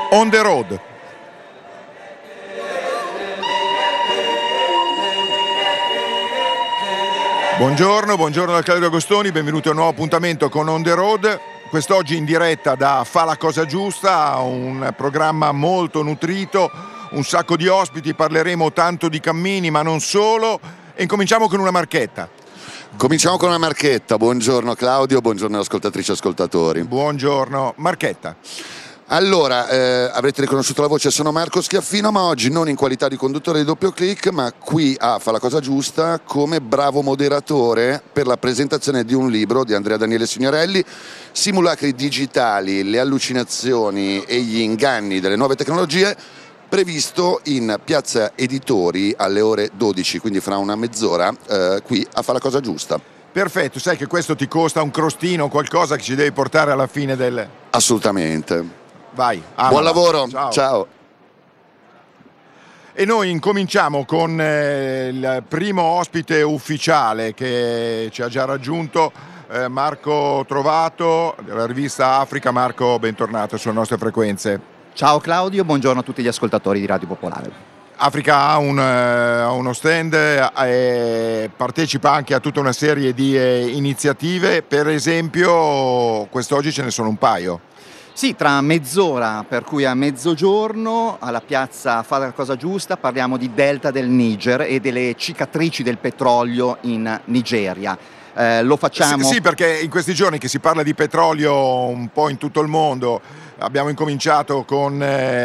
On the Road. Buongiorno da Claudio Agostoni, benvenuti a un nuovo appuntamento con On the Road. Quest'oggi in diretta da Fa la cosa giusta, un programma molto nutrito, un sacco di ospiti, parleremo tanto di cammini ma non solo, e incominciamo con una marchetta. Buongiorno Claudio, buongiorno ascoltatrici e ascoltatori. Buongiorno, marchetta. Allora, avrete riconosciuto la voce, sono Marco Schiaffino, ma oggi non in qualità di conduttore di Doppio Click, ma qui a Fa la cosa giusta come bravo moderatore per la presentazione di un libro di Andrea Daniele Signorelli, Simulacri digitali, le allucinazioni e gli inganni delle nuove tecnologie, previsto in Piazza Editori alle ore 12, quindi fra una mezz'ora, qui a Fa la cosa giusta. Perfetto, sai che questo ti costa un crostino, qualcosa che ci devi portare alla fine del... Assolutamente. Vai, buon lavoro, ciao. E noi incominciamo con il primo ospite ufficiale che ci ha già raggiunto, Marco Trovato della rivista Africa. Marco, bentornato sulle nostre frequenze. Ciao Claudio, buongiorno a tutti gli ascoltatori di Radio Popolare. Africa ha uno stand e partecipa anche a tutta una serie di iniziative, per esempio quest'oggi ce ne sono un paio. Sì, tra mezz'ora, per cui a mezzogiorno, alla piazza Fa la cosa giusta, parliamo di Delta del Niger e delle cicatrici del petrolio in Nigeria. Lo facciamo... Sì, perché in questi giorni che si parla di petrolio un po' in tutto il mondo, ha incominciato con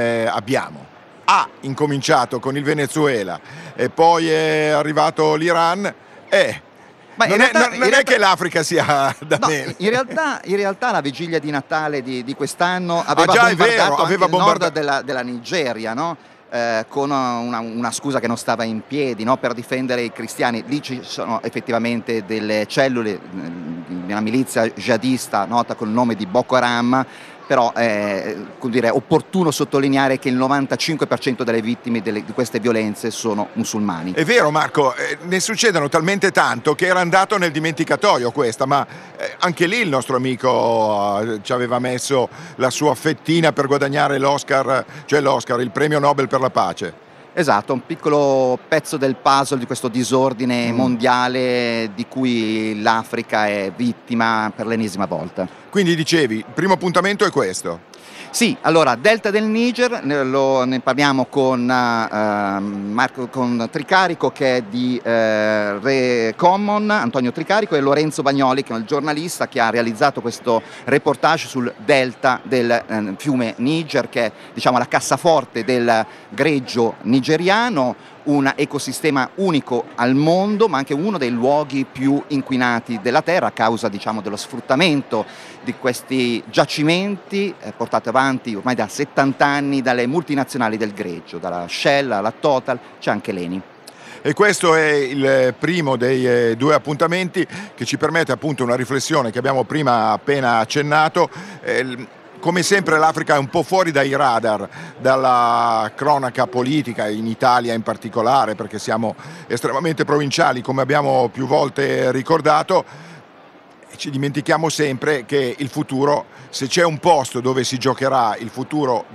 il Venezuela e poi è arrivato l'Iran. Non è che l'Africa sia da meno. In realtà la vigilia di Natale di quest'anno aveva bombardato il nord della Nigeria, no? Con una scusa che non stava in piedi, no? Per difendere i cristiani. Lì ci sono effettivamente delle cellule di una milizia jihadista nota col nome di Boko Haram, però è opportuno sottolineare che il 95% delle vittime di queste violenze sono musulmani. È vero Marco, ne succedono talmente tanto che era andato nel dimenticatoio questa, ma anche lì il nostro amico ci aveva messo la sua fettina per guadagnare l'Oscar, il premio Nobel per la pace. Esatto, un piccolo pezzo del puzzle di questo disordine mondiale di cui l'Africa è vittima per l'ennesima volta. Quindi dicevi, il primo appuntamento è questo. Sì, allora, Delta del Niger, ne parliamo con Tricarico, che è di Re Common, Antonio Tricarico, e Lorenzo Bagnoli, che è il giornalista che ha realizzato questo reportage sul delta del fiume Niger, che è, diciamo, la cassaforte del greggio nigeriano, un ecosistema unico al mondo, ma anche uno dei luoghi più inquinati della terra a causa, diciamo, dello sfruttamento di questi giacimenti portati avanti ormai da 70 anni dalle multinazionali del greggio, dalla Shell alla Total, c'è anche l'Eni. E questo è il primo dei due appuntamenti che ci permette appunto una riflessione che abbiamo prima appena accennato. Come sempre l'Africa è un po' fuori dai radar, dalla cronaca politica, in Italia in particolare, perché siamo estremamente provinciali, come abbiamo più volte ricordato, e ci dimentichiamo sempre che il futuro, se c'è un posto dove si giocherà il futuro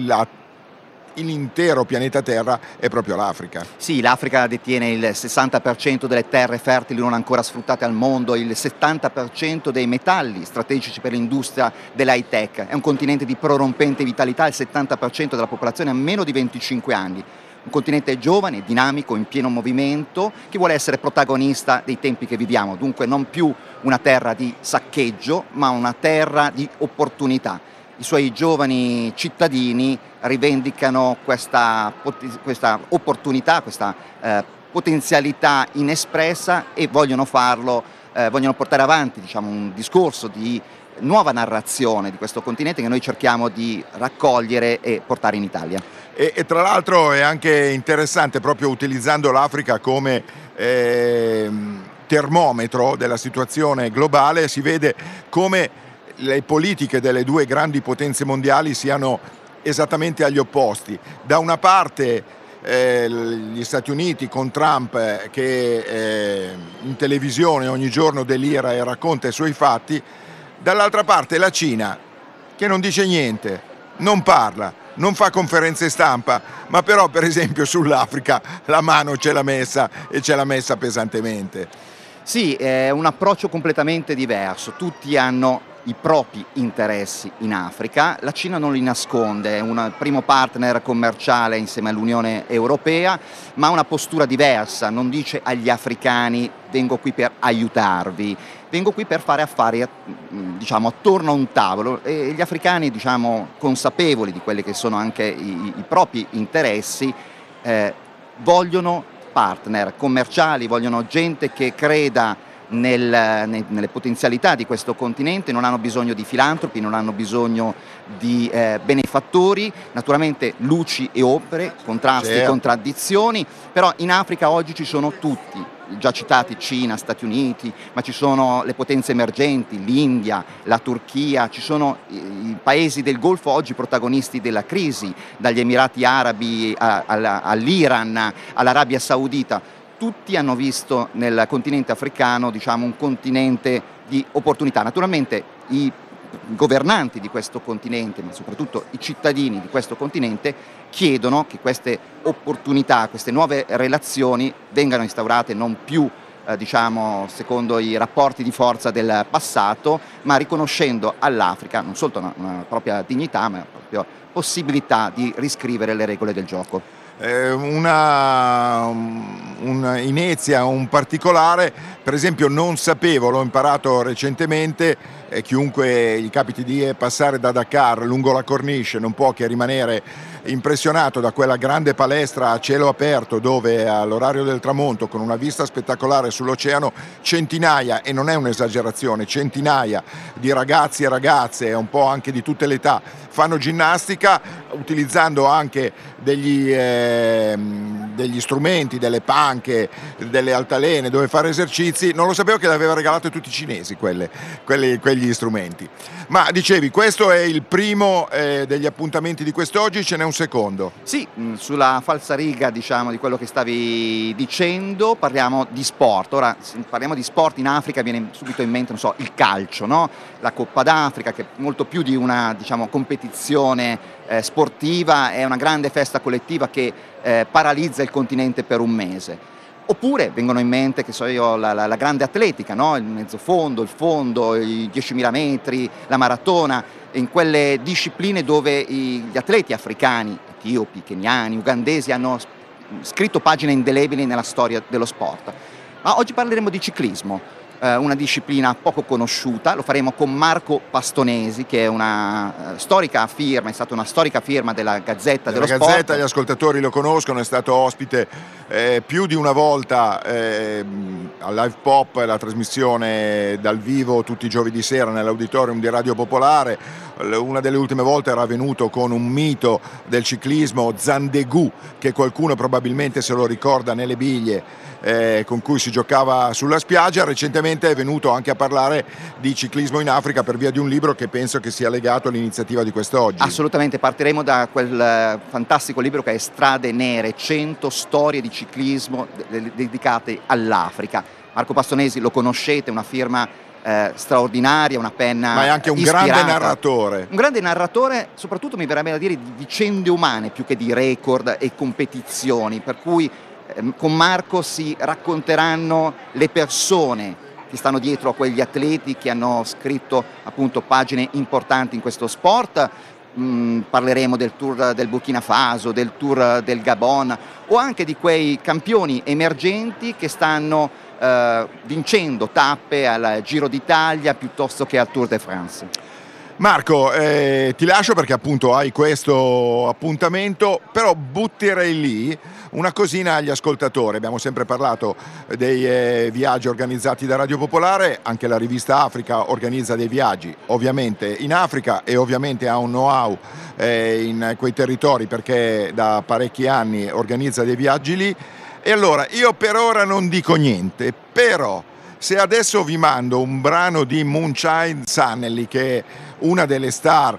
l'intero pianeta Terra, è proprio l'Africa. Sì, l'Africa detiene il 60% delle terre fertili non ancora sfruttate al mondo, il 70% dei metalli strategici per l'industria dell'high tech. È un continente di prorompente vitalità, il 70% della popolazione ha meno di 25 anni. Un continente giovane, dinamico, in pieno movimento, che vuole essere protagonista dei tempi che viviamo. Dunque non più una terra di saccheggio, ma una terra di opportunità. I suoi giovani cittadini rivendicano questa opportunità, questa potenzialità inespressa, e vogliono farlo, vogliono portare avanti, diciamo, un discorso di nuova narrazione di questo continente che noi cerchiamo di raccogliere e portare in Italia. E tra l'altro è anche interessante, proprio utilizzando l'Africa come termometro della situazione globale, si vede come le politiche delle due grandi potenze mondiali siano esattamente agli opposti. Da una parte gli Stati Uniti con Trump che in televisione ogni giorno delira e racconta i suoi fatti, dall'altra parte la Cina che non dice niente, non parla, non fa conferenze stampa, ma però per esempio sull'Africa la mano ce l'ha messa e ce l'ha messa pesantemente. Sì, è un approccio completamente diverso, tutti hanno i propri interessi in Africa, la Cina non li nasconde, è un primo partner commerciale insieme all'Unione Europea, ma ha una postura diversa, non dice agli africani vengo qui per aiutarvi, vengo qui per fare affari diciamo, attorno a un tavolo, e gli africani, diciamo, consapevoli di quelli che sono anche i propri interessi, vogliono partner commerciali, vogliono gente che creda nelle potenzialità di questo continente, non hanno bisogno di filantropi, non hanno bisogno di benefattori, naturalmente luci e ombre, contrasti e contraddizioni, però in Africa oggi ci sono tutti, già citati Cina, Stati Uniti, ma ci sono le potenze emergenti, l'India, la Turchia, ci sono i paesi del Golfo oggi protagonisti della crisi, dagli Emirati Arabi all'Iran, all'Arabia Saudita. Tutti hanno visto nel continente africano, diciamo, un continente di opportunità. Naturalmente i governanti di questo continente, ma soprattutto i cittadini di questo continente, chiedono che queste opportunità, queste nuove relazioni vengano instaurate non più diciamo, secondo i rapporti di forza del passato, ma riconoscendo all'Africa non solo una propria dignità, ma una propria possibilità di riscrivere le regole del gioco. Una inezia, un particolare, per esempio non sapevo, l'ho imparato recentemente, chiunque gli capiti di passare da Dakar lungo la Corniche non può che rimanere impressionato da quella grande palestra a cielo aperto dove all'orario del tramonto, con una vista spettacolare sull'oceano, centinaia, e non è un'esagerazione, centinaia di ragazzi e ragazze, un po' anche di tutte le età, fanno ginnastica utilizzando anche degli strumenti, delle panche, delle altalene dove fare esercizi. Non lo sapevo che le aveva regalate tutti i cinesi quegli strumenti. Ma dicevi, questo è il primo degli appuntamenti di quest'oggi, ce n'è un secondo? Sì, sulla falsariga, diciamo, di quello che stavi dicendo, parliamo di sport. Ora, se parliamo di sport in Africa viene subito in mente, non so, il calcio, no? La Coppa d'Africa, che è molto più di una, diciamo, competizione sportiva, è una grande festa collettiva che paralizza il continente per un mese. Oppure vengono in mente, che so io, la grande atletica, no? Il mezzo fondo, il fondo, i 10.000 metri, la maratona, in quelle discipline dove gli atleti africani, etiopi, keniani, ugandesi hanno scritto pagine indelebili nella storia dello sport. Ma oggi parleremo di ciclismo, una disciplina poco conosciuta, lo faremo con Marco Pastonesi, che è una storica firma, è stata una storica firma della Gazzetta dello Sport. La Gazzetta, gli ascoltatori lo conoscono, è stato ospite più di una volta al Live Pop, la trasmissione dal vivo tutti i giovedì sera nell'auditorium di Radio Popolare. Una delle ultime volte era venuto con un mito del ciclismo, Zandegù, che qualcuno probabilmente se lo ricorda nelle biglie con cui si giocava sulla spiaggia. Recentemente è venuto anche a parlare di ciclismo in Africa per via di un libro che penso che sia legato all'iniziativa di quest'oggi. Assolutamente, partiremo da quel fantastico libro che è Strade Nere, 100 storie di ciclismo dedicate all'Africa. Marco Pastonesi lo conoscete, una firma straordinaria, una penna ma è anche un ispirata. Grande narratore. Un grande narratore, soprattutto mi verrebbe da dire di vicende umane più che di record e competizioni, per cui con Marco si racconteranno le persone che stanno dietro a quegli atleti che hanno scritto appunto pagine importanti in questo sport. Parleremo del Tour del Burkina Faso, del Tour del Gabon o anche di quei campioni emergenti che stanno vincendo tappe al Giro d'Italia piuttosto che al Tour de France. Marco, ti lascio perché appunto hai questo appuntamento, però butterei lì una cosina agli ascoltatori. Abbiamo sempre parlato dei viaggi organizzati da Radio Popolare, anche la rivista Africa organizza dei viaggi ovviamente in Africa e ovviamente ha un know-how in quei territori perché da parecchi anni organizza dei viaggi lì. E allora io per ora non dico niente, però se adesso vi mando un brano di Moonshine Sannelly, che è una delle star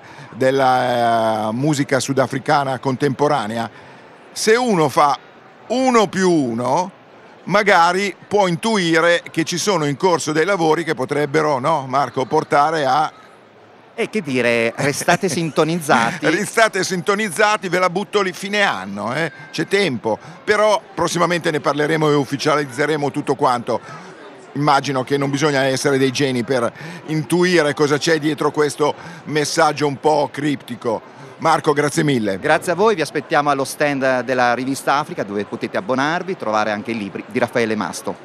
della musica sudafricana contemporanea, se uno fa 1 più 1 magari può intuire che ci sono in corso dei lavori che potrebbero, no Marco, portare a... E che dire, restate sintonizzati. Restate sintonizzati, ve la butto lì fine anno, c'è tempo, però prossimamente ne parleremo e ufficializzeremo tutto quanto. Immagino che non bisogna essere dei geni per intuire cosa c'è dietro questo messaggio un po' criptico. Marco, grazie mille. Grazie a voi, vi aspettiamo allo stand della rivista Africa, dove potete abbonarvi, trovare anche i libri di Raffaele Masto.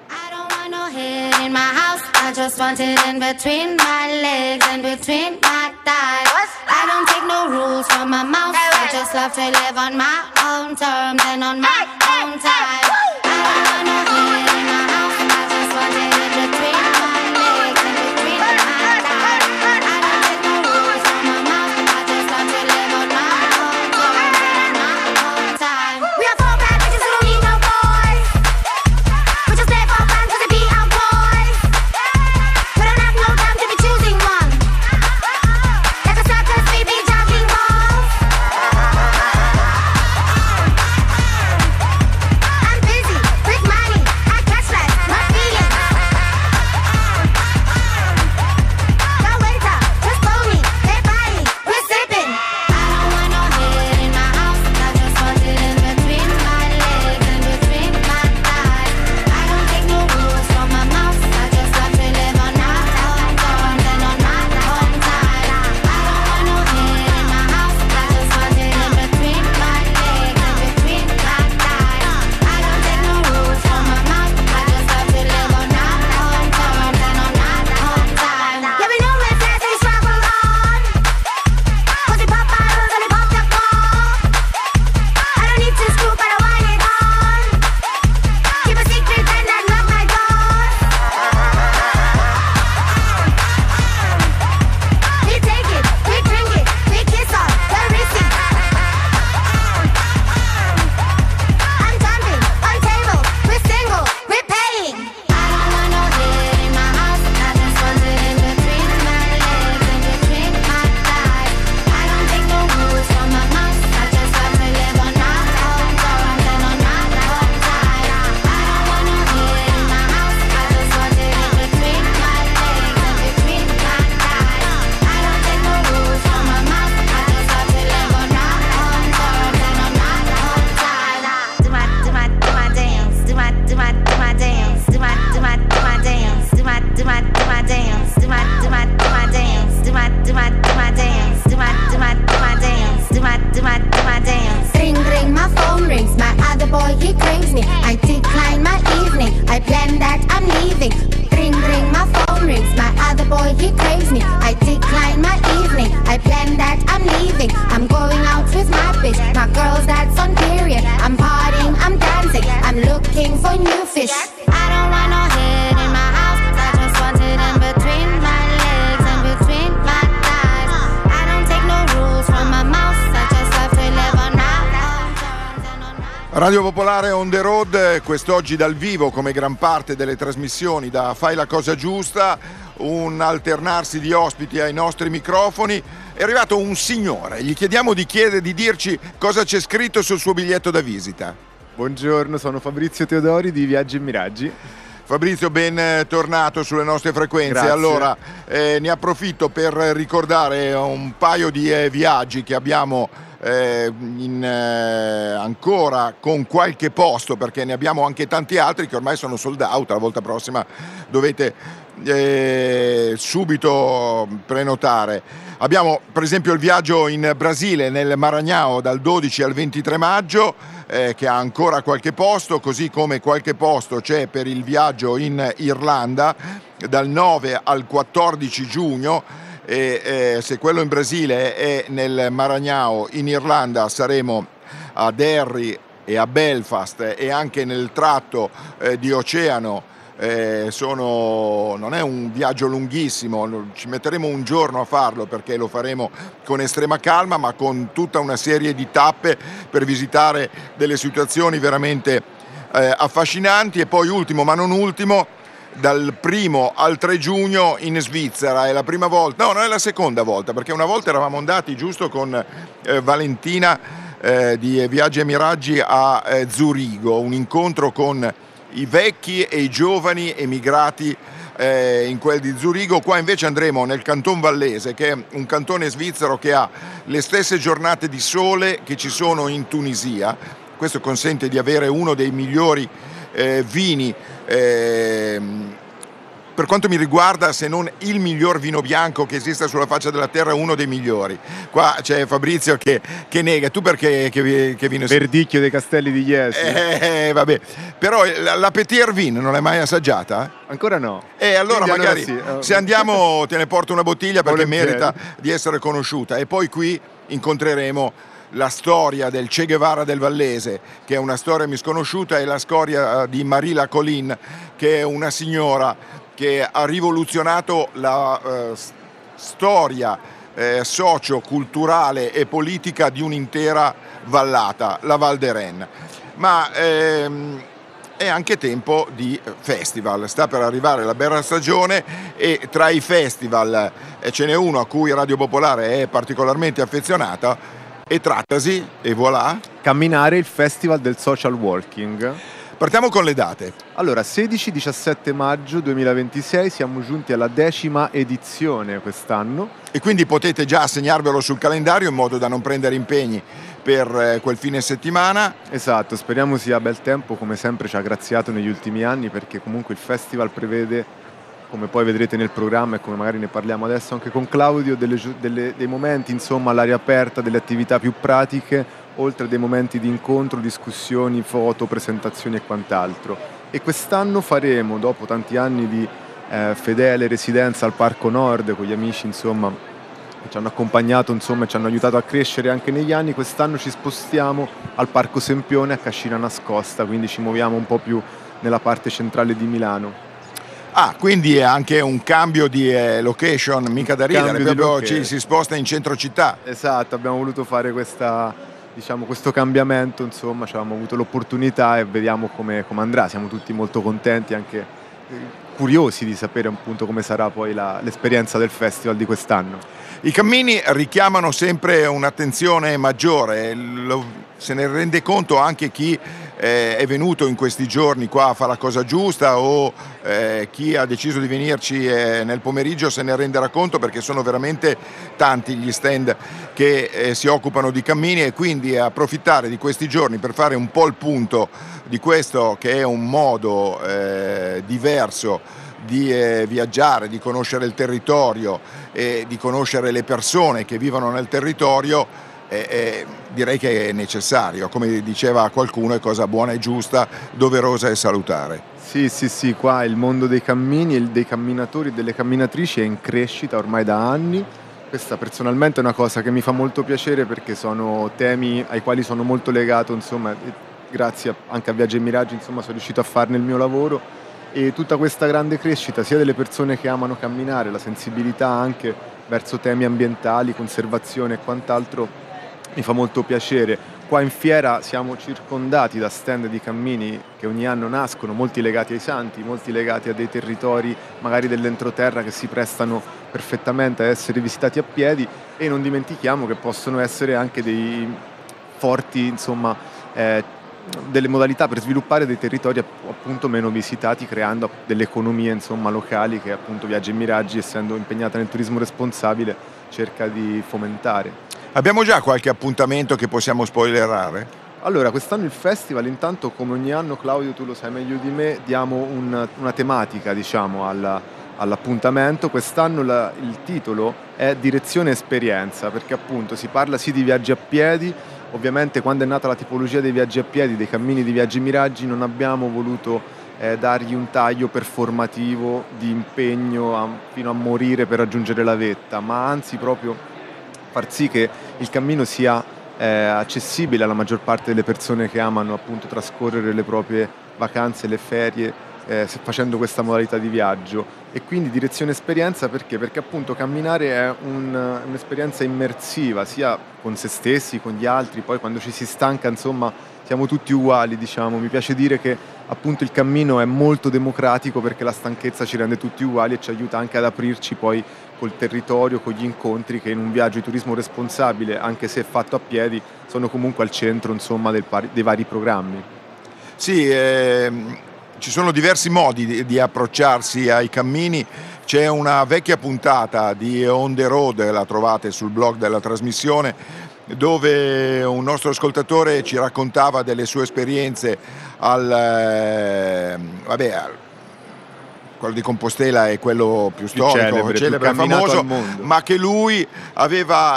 In my house, I just want it in between my legs and between my thighs. I don't take no rules from my mouth. I just love to live on my own terms and on my own time. I don't want no head in my house. I just want it in between my legs and between my thighs. I don't take no rules from my mouth. I just love to live on my own terms and on my own time. We are four bad bitches who don't need no boys. We just live for fun 'cause it be our boys. We don't have no time to be choosing one. Like a circus, we be jogging balls. I'm busy with money. I catch flights, not feelings. The waiter just told me they're buying, we're sipping. I don't want no head in my house. I just want it in between my legs and between my thighs. I don't take no rules from my mouth. I just love to live on my own terms and on my own time. I don't want no head in my house. I just want it in between my legs and between my thighs. I don't take no rules from my mouth. I just love to live on my own terms and on my own time. Yeah, we know we're fast and we struggle on. 'Cause we pop bottles and we pop the cork. I don't need to scoop, but I want it on. Keep a secret and I lock my doors. We take it, we drink it, we kiss off the receipt. I'm jumping on tables, we're single, we're paying. I don't want no head in my house. I just want it in between my legs and between my thighs. I don't take no rules from my mouth. I just love to live on my own terms and on my own time. I don't want no head in my house. I just want it in between my legs and between my thighs. I don't take no rules from my mouth. I just love to live on my own terms and on my own time. Do my dance. Do my dance. Do my dance. Do my dance. Do my dance. Do my dance. Do my dance. Do my dance. Ring ring, my phone rings. My other boy he craves me. I decline my evening. I plan that I'm leaving. Ring ring, my phone rings. My other boy he craves me. I decline my evening. I plan that I'm leaving. I'm going out with my bitch. My girl's that's on period. I'm partying, I'm dancing. I'm looking for new fish. I don't want no head in my house. I just want it in between my legs and between my thighs. I don't take no rules from my mouth. I just love to live on my own terms and on my Radio Popolare on the road, quest'oggi dal vivo come gran parte delle trasmissioni da Fai la cosa giusta, un alternarsi di ospiti ai nostri microfoni. È arrivato un signore, gli chiediamo di dirci cosa c'è scritto sul suo biglietto da visita. Buongiorno, sono Fabrizio Teodori di Viaggi e Miraggi. Fabrizio, ben tornato sulle nostre frequenze. Grazie. Allora, ne approfitto per ricordare un paio di viaggi che abbiamo ancora con qualche posto, perché ne abbiamo anche tanti altri che ormai sono sold out. La volta prossima dovete subito prenotare. Abbiamo per esempio il viaggio in Brasile, nel Maranhão, dal 12 al 23 maggio, che ha ancora qualche posto, così come qualche posto c'è per il viaggio in Irlanda dal 9 al 14 giugno. E se quello in Brasile è nel Maranhão, in Irlanda saremo a Derry e a Belfast, e anche nel tratto di oceano. Non è un viaggio lunghissimo, ci metteremo un giorno a farlo perché lo faremo con estrema calma, ma con tutta una serie di tappe per visitare delle situazioni veramente affascinanti. E poi ultimo ma non ultimo, dal 1 al 3 giugno in Svizzera. È la prima volta, no, non è la seconda volta, perché una volta eravamo andati giusto con Valentina di Viaggi e Miraggi a Zurigo, un incontro con i vecchi e i giovani emigrati in quel di Zurigo. Qua invece andremo nel Canton Vallese, che è un cantone svizzero che ha le stesse giornate di sole che ci sono in Tunisia. Questo consente di avere uno dei migliori vini, per quanto mi riguarda, se non il miglior vino bianco che esista sulla faccia della terra, uno dei migliori. Qua c'è Fabrizio che nega. Tu perché che vino? Verdicchio dei Castelli di Iesi. Vabbè. Però la Petit Vin non l'hai mai assaggiata? Ancora no. Allora Quindi magari sì. se andiamo te ne porto una bottiglia, perché Volentieri. merita di essere conosciuta. E poi qui incontreremo la storia del Che Guevara del Vallese, che è una storia misconosciuta, e la storia di Marie Lacolin, che è una signora che ha rivoluzionato la storia socio-culturale e politica di un'intera vallata, la Val d'Eren. Ma è anche tempo di festival, sta per arrivare la bella stagione, e tra i festival ce n'è uno a cui Radio Popolare è particolarmente affezionata, e trattasi, e voilà. Camminare, il Festival del Social Walking. Partiamo con le date. Allora, 16-17 maggio 2026 siamo giunti alla 10ª edizione quest'anno. E quindi potete già segnarvelo sul calendario in modo da non prendere impegni per quel fine settimana. Esatto, speriamo sia bel tempo, come sempre ci ha graziato negli ultimi anni, perché comunque il festival prevede, come poi vedrete nel programma e come magari ne parliamo adesso anche con Claudio, dei momenti, insomma, all'aria aperta, delle attività più pratiche, oltre a dei momenti di incontro, discussioni, foto, presentazioni e quant'altro. E quest'anno faremo, dopo tanti anni di fedele residenza al Parco Nord con gli amici, insomma, che ci hanno accompagnato, insomma, e ci hanno aiutato a crescere anche negli anni, quest'anno ci spostiamo al Parco Sempione a Cascina Nascosta, quindi ci muoviamo un po' più nella parte centrale di Milano. Quindi è anche un cambio di location, mica da ridere, Cambio di proprio location. ci si sposta in centro città. Esatto, abbiamo voluto fare questo cambiamento, insomma, ci avevamo avuto l'opportunità e vediamo come andrà. Siamo tutti molto contenti, anche curiosi di sapere appunto come sarà poi l'esperienza del festival di quest'anno. I cammini richiamano sempre un'attenzione maggiore, se ne rende conto anche chi è venuto in questi giorni qua a fare la cosa giusta, o chi ha deciso di venirci nel pomeriggio se ne renderà conto, perché sono veramente tanti gli stand che si occupano di cammini, e quindi approfittare di questi giorni per fare un po' il punto di questo che è un modo diverso di viaggiare, di conoscere il territorio e di conoscere le persone che vivono nel territorio. Direi che è necessario, come diceva qualcuno, è cosa buona e giusta, doverosa e salutare. Sì, qua il mondo dei cammini e dei camminatori e delle camminatrici è in crescita ormai da anni. Questa personalmente è una cosa che mi fa molto piacere, perché sono temi ai quali sono molto legato, insomma, grazie anche a Viaggi e Miraggi, insomma, sono riuscito a farne il mio lavoro, e tutta questa grande crescita sia delle persone che amano camminare, la sensibilità anche verso temi ambientali, conservazione e quant'altro, mi fa molto piacere. Qua in fiera siamo circondati da stand di cammini che ogni anno nascono, molti legati ai santi, molti legati a dei territori magari dell'entroterra che si prestano perfettamente a essere visitati a piedi, e non dimentichiamo che possono essere anche dei forti, insomma, delle modalità per sviluppare dei territori appunto meno visitati, creando delle economie, insomma, locali che appunto Viaggi e Miraggi, essendo impegnata nel turismo responsabile, cerca di fomentare. Abbiamo già qualche appuntamento che possiamo spoilerare? Allora, quest'anno il festival, intanto, come ogni anno, Claudio, tu lo sai meglio di me, diamo una tematica, diciamo, all'appuntamento. Quest'anno il titolo è Direzione Esperienza, perché appunto si parla sì di viaggi a piedi. Ovviamente, quando è nata la tipologia dei viaggi a piedi, dei cammini di Viaggi e Miraggi, non abbiamo voluto dargli un taglio performativo di impegno fino a morire per raggiungere la vetta, ma anzi proprio far sì che il cammino sia accessibile alla maggior parte delle persone che amano appunto trascorrere le proprie vacanze, le ferie, facendo questa modalità di viaggio. E quindi Direzione Esperienza perché? Perché appunto camminare è un'esperienza immersiva, sia con se stessi, con gli altri. Poi quando ci si stanca, insomma, siamo tutti uguali, diciamo. Mi piace dire che appunto il cammino è molto democratico, perché la stanchezza ci rende tutti uguali e ci aiuta anche ad aprirci poi col territorio, con gli incontri che in un viaggio di turismo responsabile, anche se fatto a piedi, sono comunque al centro, insomma, dei vari programmi. Sì, ci sono diversi modi di approcciarsi ai cammini. C'è una vecchia puntata di On the Road, la trovate sul blog della trasmissione, dove un nostro ascoltatore ci raccontava delle sue esperienze quello di Compostela è quello più storico, celebre e famoso, ma che lui aveva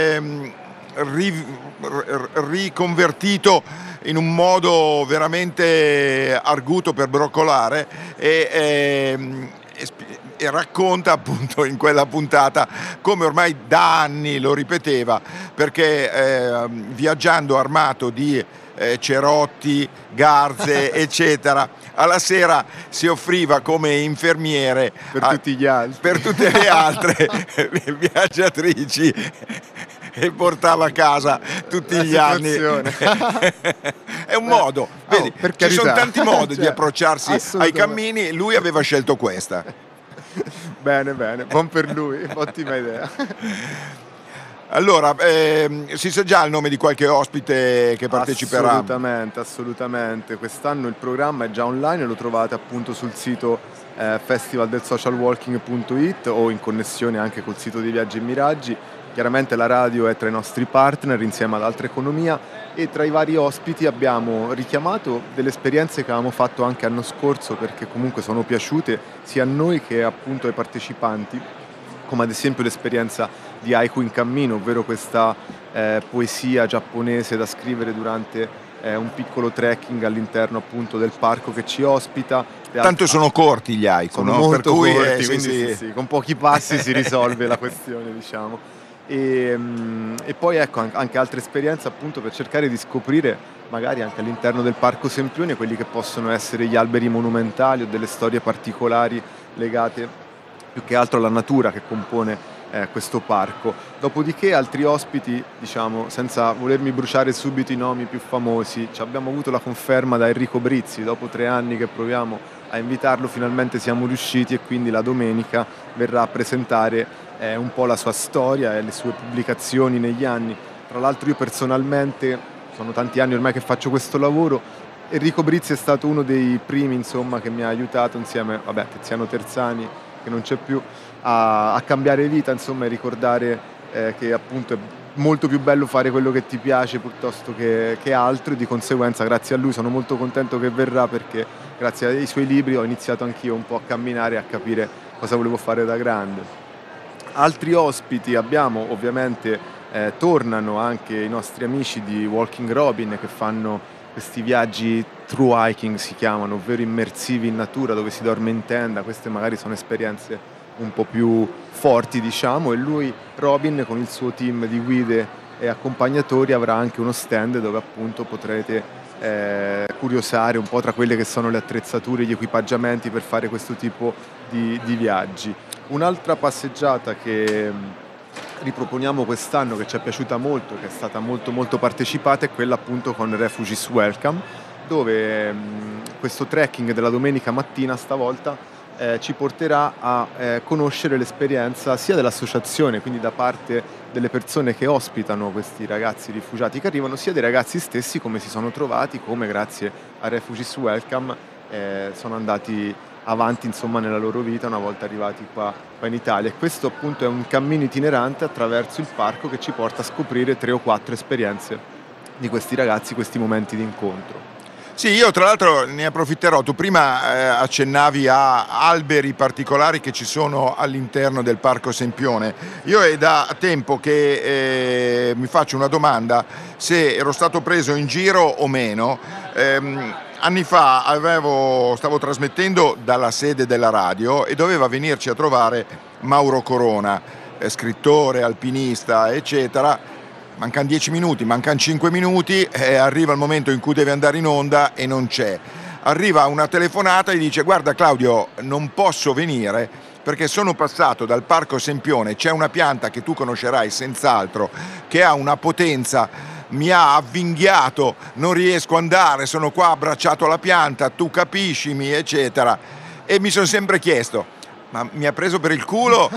riconvertito in un modo veramente arguto per broccolare e racconta appunto in quella puntata come ormai da anni lo ripeteva, perché viaggiando armato di cerotti, garze eccetera, alla sera si offriva come infermiere per tutte le altre viaggiatrici e portava a casa tutti gli anni. È un modo, vedi, ci sono tanti modi di approcciarsi ai cammini, lui aveva scelto questa. Bene, buon per lui, ottima idea. Allora, si sa già il nome di qualche ospite che parteciperà? Assolutamente. Quest'anno il programma è già online, lo trovate appunto sul sito festivaldelsocialwalking.it o in connessione anche col sito di Viaggi e Miraggi. Chiaramente la radio è tra i nostri partner insieme ad Altra Economia, e tra i vari ospiti abbiamo richiamato delle esperienze che avevamo fatto anche l'anno scorso, perché comunque sono piaciute sia a noi che appunto ai partecipanti, come ad esempio l'esperienza di Haiku in Cammino, ovvero questa poesia giapponese da scrivere durante un piccolo trekking all'interno appunto del parco che ci ospita. Tanto sono corti gli haiku, sono no? molto Per cui corti, quindi sì, con pochi passi si risolve la questione, diciamo. E poi ecco anche altre esperienze appunto per cercare di scoprire magari anche all'interno del Parco Sempione quelli che possono essere gli alberi monumentali o delle storie particolari legate più che altro alla natura che compone questo parco. Dopodiché altri ospiti, diciamo, senza volermi bruciare subito i nomi più famosi, abbiamo avuto la conferma da Enrico Brizzi, dopo 3 anni che proviamo a invitarlo, finalmente siamo riusciti, e quindi la domenica verrà a presentare un po' la sua storia e le sue pubblicazioni negli anni. Tra l'altro io personalmente, sono tanti anni ormai che faccio questo lavoro, Enrico Brizzi è stato uno dei primi, insomma, che mi ha aiutato insieme a Tiziano Terzani, che non c'è più, a cambiare vita, insomma, e ricordare che appunto è molto più bello fare quello che ti piace piuttosto che altro, e di conseguenza grazie a lui sono molto contento che verrà, perché grazie ai suoi libri ho iniziato anch'io un po' a camminare e a capire cosa volevo fare da grande. Altri ospiti abbiamo, ovviamente tornano anche i nostri amici di Walking Robin, che fanno questi viaggi true hiking, si chiamano, ovvero immersivi in natura, dove si dorme in tenda. Queste magari sono esperienze un po' più forti, diciamo, e lui, Robin, con il suo team di guide e accompagnatori avrà anche uno stand dove appunto potrete curiosare un po' tra quelle che sono le attrezzature, gli equipaggiamenti per fare questo tipo di viaggi. Un'altra passeggiata che riproponiamo quest'anno, che ci è piaciuta molto, che è stata molto molto partecipata, è quella appunto con Refugees Welcome, dove questo trekking della domenica mattina stavolta ci porterà a conoscere l'esperienza sia dell'associazione, quindi da parte delle persone che ospitano questi ragazzi rifugiati che arrivano, sia dei ragazzi stessi come si sono trovati, come grazie a Refugees Welcome sono andati avanti, insomma, nella loro vita una volta arrivati qua in Italia. E questo appunto è un cammino itinerante attraverso il parco che ci porta a scoprire 3 o 4 esperienze di questi ragazzi, questi momenti di incontro. Sì, io tra l'altro ne approfitterò. Tu prima accennavi a alberi particolari che ci sono all'interno del Parco Sempione. Io è da tempo che mi faccio una domanda se ero stato preso in giro o meno. Anni fa stavo trasmettendo dalla sede della radio e doveva venirci a trovare Mauro Corona, scrittore, alpinista, eccetera. Mancano 10 minuti, mancano 5 minuti, arriva il momento in cui deve andare in onda e non c'è. Arriva una telefonata e dice: guarda Claudio, non posso venire perché sono passato dal Parco Sempione, c'è una pianta che tu conoscerai senz'altro, che ha una potenza, mi ha avvinghiato, non riesco ad andare, sono qua abbracciato alla pianta, tu capiscimi, eccetera. E mi sono sempre chiesto: ma mi ha preso per il culo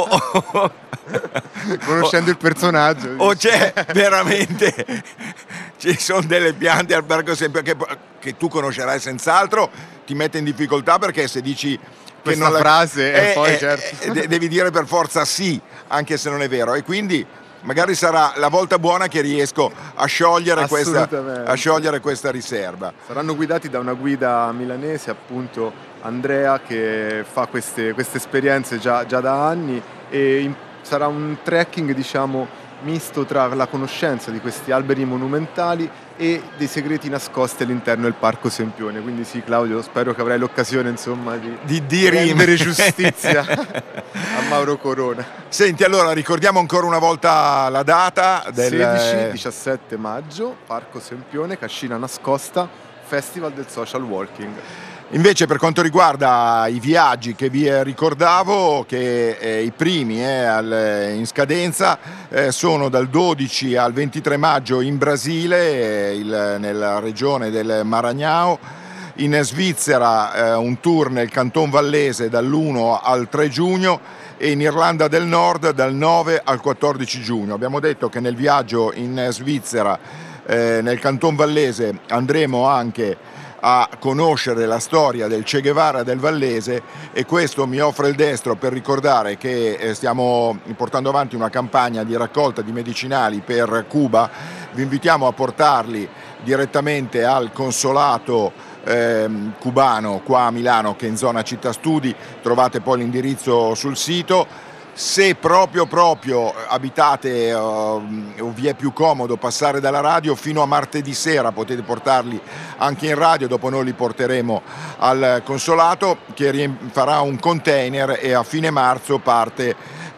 o conoscendo il personaggio, o c'è veramente, ci sono delle piante al Parco Sempione che che tu conoscerai senz'altro, ti mette in difficoltà, perché se dici che Questa frase e poi devi dire per forza sì, anche se non è vero, e quindi magari sarà la volta buona che riesco a sciogliere questa riserva. Saranno guidati da una guida milanese, appunto Andrea, che fa queste esperienze già da anni, e sarà un trekking, diciamo, misto tra la conoscenza di questi alberi monumentali e dei segreti nascosti all'interno del Parco Sempione. Quindi sì, Claudio, spero che avrai l'occasione, insomma, di rendere giustizia a Mauro Corona. Senti, allora ricordiamo ancora una volta la data del 16-17 maggio, Parco Sempione, Cascina Nascosta, Festival del Social Walking. Invece, per quanto riguarda i viaggi che vi ricordavo, che i primi in scadenza sono dal 12 al 23 maggio in Brasile, nella regione del Maranhão, in Svizzera un tour nel Canton Vallese dall'1 al 3 giugno e in Irlanda del Nord dal 9 al 14 giugno. Abbiamo detto che nel viaggio in Svizzera, nel Canton Vallese, andremo anche a conoscere la storia del Che Guevara del Vallese, e questo mi offre il destro per ricordare che stiamo portando avanti una campagna di raccolta di medicinali per Cuba. Vi invitiamo a portarli direttamente al consolato cubano qua a Milano, che è in zona Città Studi. Trovate poi l'indirizzo sul sito. Se proprio abitate o vi è più comodo passare dalla radio, fino a martedì sera potete portarli anche in radio, dopo noi li porteremo al consolato, che farà un container e a fine marzo parte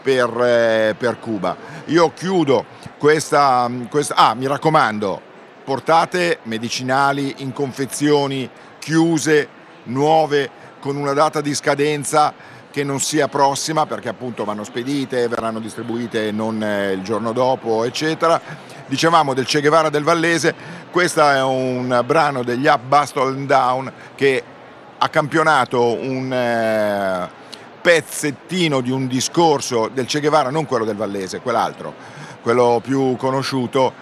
per Cuba. Io chiudo questa mi raccomando, portate medicinali in confezioni chiuse, nuove, con una data di scadenza che non sia prossima, perché appunto vanno spedite, verranno distribuite non il giorno dopo, eccetera. Dicevamo del Che Guevara del Vallese, questo è un brano degli Up, Bustle and Down, che ha campionato un pezzettino di un discorso del Che Guevara, non quello del Vallese, quell'altro, quello più conosciuto,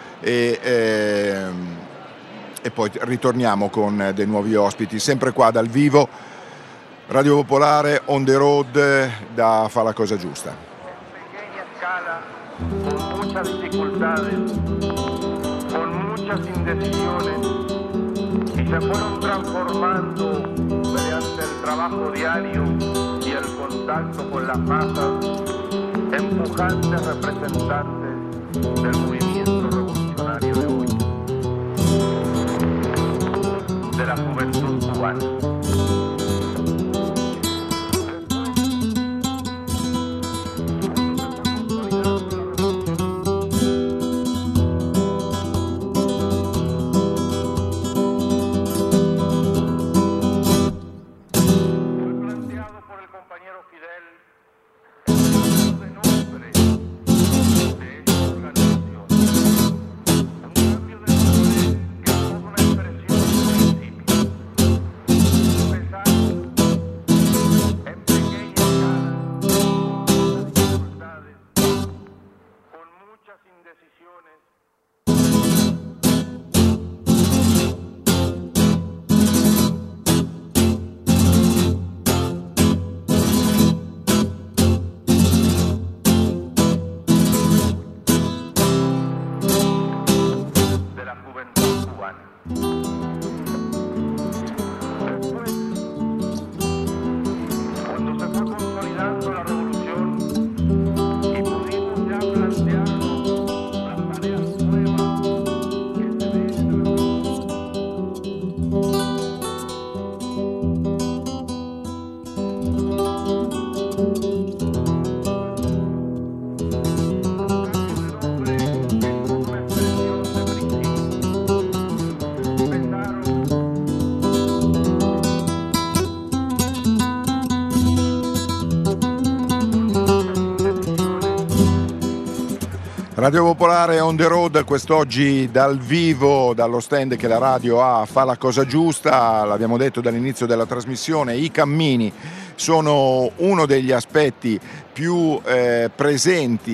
e poi ritorniamo con dei nuovi ospiti, sempre qua dal vivo. Radio Popolare on the road da Fa la Cosa Giusta. Pequeña escala, con muchas dificultades, con muchas indecisiones, y se fueron transformando mediante el trabajo diario y el contacto con las masas en pujantes representantes del movimiento revolucionario de hoy, de la juventud cubana. Radio Popolare on the road, quest'oggi dal vivo, dallo stand che la radio ha, Fa la Cosa Giusta. L'abbiamo detto dall'inizio della trasmissione, i cammini sono uno degli aspetti più presenti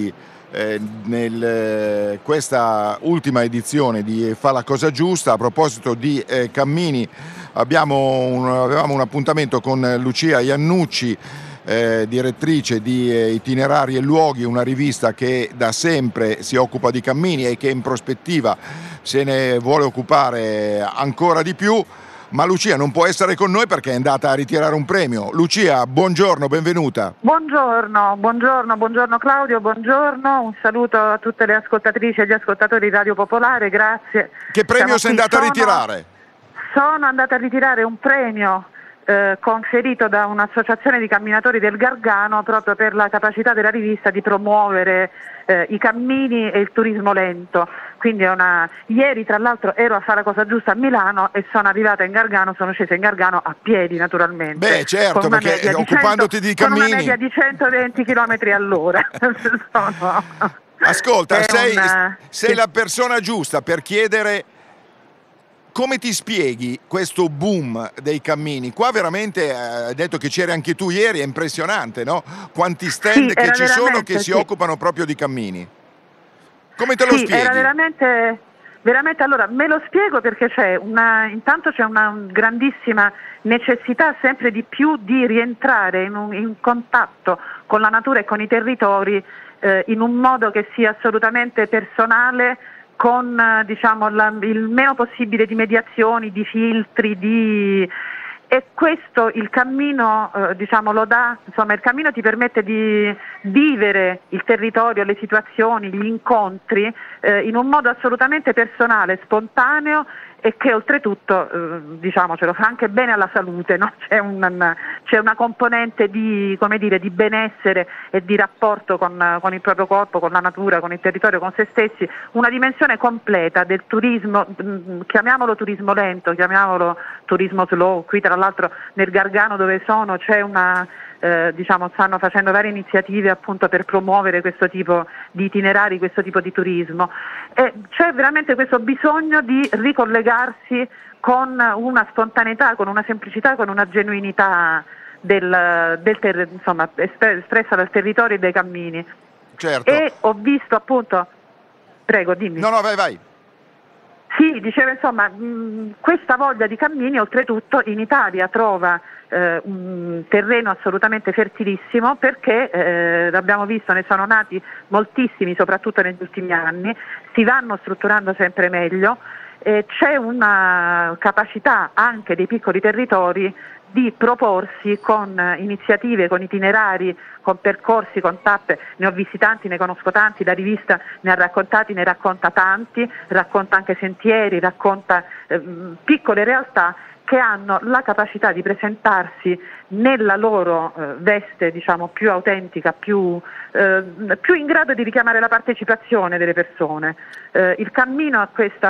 questa ultima edizione di Fa la cosa giusta. A proposito di cammini, avevamo un appuntamento con Lucia Iannucci, direttrice di Itinerari e Luoghi, una rivista che da sempre si occupa di cammini e che in prospettiva se ne vuole occupare ancora di più. Ma Lucia non può essere con noi perché è andata a ritirare un premio. Lucia, buongiorno, benvenuta. Buongiorno Claudio, buongiorno, un saluto a tutte le ascoltatrici e gli ascoltatori di Radio Popolare, grazie. Che premio sei andata a ritirare? Sono andata a ritirare un premio conferito da un'associazione di camminatori del Gargano proprio per la capacità della rivista di promuovere i cammini e il turismo lento. Quindi ieri tra l'altro ero a fare la cosa giusta a Milano e sono arrivata in Gargano, sono scesa in Gargano a piedi naturalmente. Beh certo, perché occupandoti di cammini. Con una media di 120 km all'ora. Ascolta, sei la persona giusta per chiedere come ti spieghi questo boom dei cammini. Qua veramente, hai detto che c'eri anche tu ieri, è impressionante, no? Quanti stand che ci sono che si occupano proprio di cammini. Come te lo spieghi? Era veramente, allora me lo spiego perché intanto c'è una grandissima necessità sempre di più di rientrare in contatto con la natura e con i territori in un modo che sia assolutamente personale, con il meno possibile di mediazioni, di filtri, e questo il cammino lo dà. Insomma, il cammino ti permette di vivere il territorio, le situazioni, gli incontri in un modo assolutamente personale, spontaneo, e che oltretutto diciamocelo, fa anche bene alla salute, no? C'è una componente di benessere e di rapporto con il proprio corpo, con la natura, con il territorio, con se stessi, una dimensione completa del turismo, chiamiamolo turismo lento, chiamiamolo turismo slow. Qui tra l'altro nel Gargano dove sono c'è stanno facendo varie iniziative appunto per promuovere questo tipo di itinerari, questo tipo di turismo, e c'è veramente questo bisogno di ricollegarsi con una spontaneità, con una semplicità, con una genuinità espressa dal territorio e dai cammini. Certo. E ho visto appunto, prego dimmi. No, vai. Sì, dicevo insomma, questa voglia di cammini oltretutto in Italia trova un terreno assolutamente fertilissimo, perché l'abbiamo visto, ne sono nati moltissimi soprattutto negli ultimi anni, si vanno strutturando sempre meglio, c'è una capacità anche dei piccoli territori di proporsi con iniziative, con itinerari, con percorsi, con tappe. Ne ho visti tanti, ne conosco tanti, la rivista ne ha raccontati, ne racconta tanti, racconta anche sentieri, racconta piccole realtà che hanno la capacità di presentarsi nella loro veste più autentica, più in grado di richiamare la partecipazione delle persone. Il cammino ha questo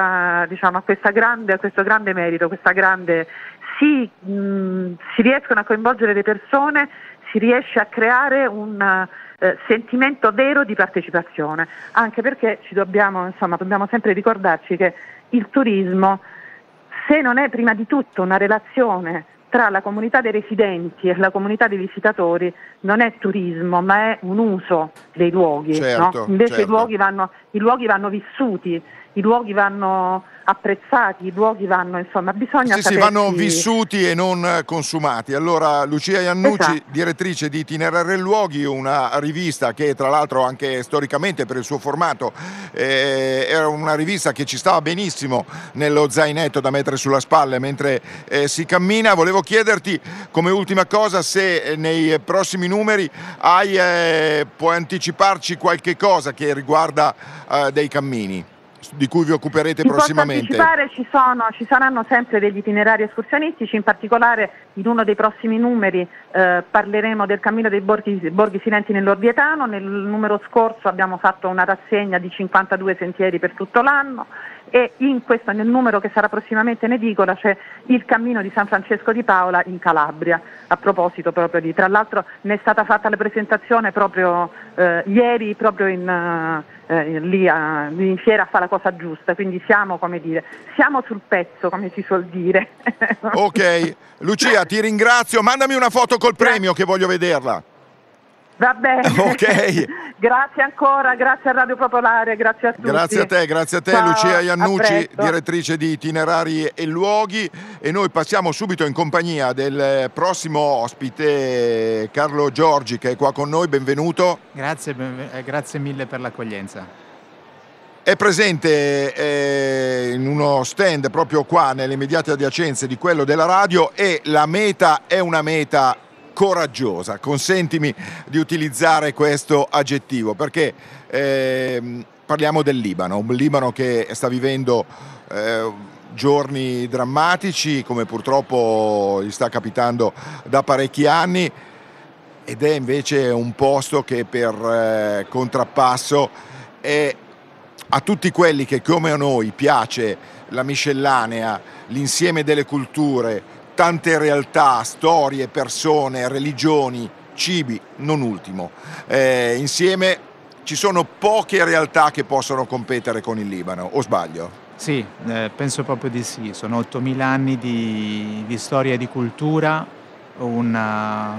grande merito, si riescono a coinvolgere le persone, si riesce a creare un sentimento vero di partecipazione, anche perché dobbiamo sempre ricordarci che il turismo, se non è prima di tutto una relazione tra la comunità dei residenti e la comunità dei visitatori, non è turismo, ma è un uso dei luoghi. Certo, no? Invece certo. I luoghi vanno vissuti, i luoghi vanno apprezzati, i luoghi vanno, bisogna Sì, vanno vissuti e non consumati. Allora, Lucia Iannucci, esatto. Direttrice di Itinerari e Luoghi, una rivista che tra l'altro anche storicamente per il suo formato era una rivista che ci stava benissimo nello zainetto da mettere sulla spalla mentre si cammina. Volevo chiederti come ultima cosa se nei prossimi numeri puoi anticiparci qualche cosa che riguarda dei cammini di cui vi occuperete prossimamente. Ci saranno sempre degli itinerari escursionistici, in particolare in uno dei prossimi numeri parleremo del cammino dei borghi silenti nell'Orvietano. Nel numero scorso abbiamo fatto una rassegna di 52 sentieri per tutto l'anno, e nel numero che sarà prossimamente in edicola c'è il cammino di San Francesco di Paola in Calabria. A proposito proprio tra l'altro ne è stata fatta la presentazione proprio ieri, proprio lì in fiera a Fa la cosa giusta, quindi siamo sul pezzo, come si suol dire. Ok, Lucia, ti ringrazio, mandami una foto col premio che voglio vederla. Va bene. Ok. Grazie ancora, grazie a Radio Popolare, grazie a tutti. Grazie a te Ciao, Lucia a Iannucci, presto. direttrice di Itinerari e Luoghi, e noi passiamo subito in compagnia del prossimo ospite, Carlo Giorgi, che è qua con noi. Benvenuto. Grazie mille per l'accoglienza. È presente in uno stand proprio qua nelle immediate adiacenze di quello della radio, e la meta è una meta coraggiosa, consentimi di utilizzare questo aggettivo, perché parliamo del Libano, un Libano che sta vivendo giorni drammatici, come purtroppo gli sta capitando da parecchi anni, ed è invece un posto che per contrappasso è a tutti quelli che come a noi piace la miscellanea, l'insieme delle culture, tante realtà, storie, persone, religioni, cibi, non ultimo. Insieme ci sono poche realtà che possono competere con il Libano, o sbaglio? Sì, penso proprio di sì. Sono 8.000 anni di storia e di cultura, una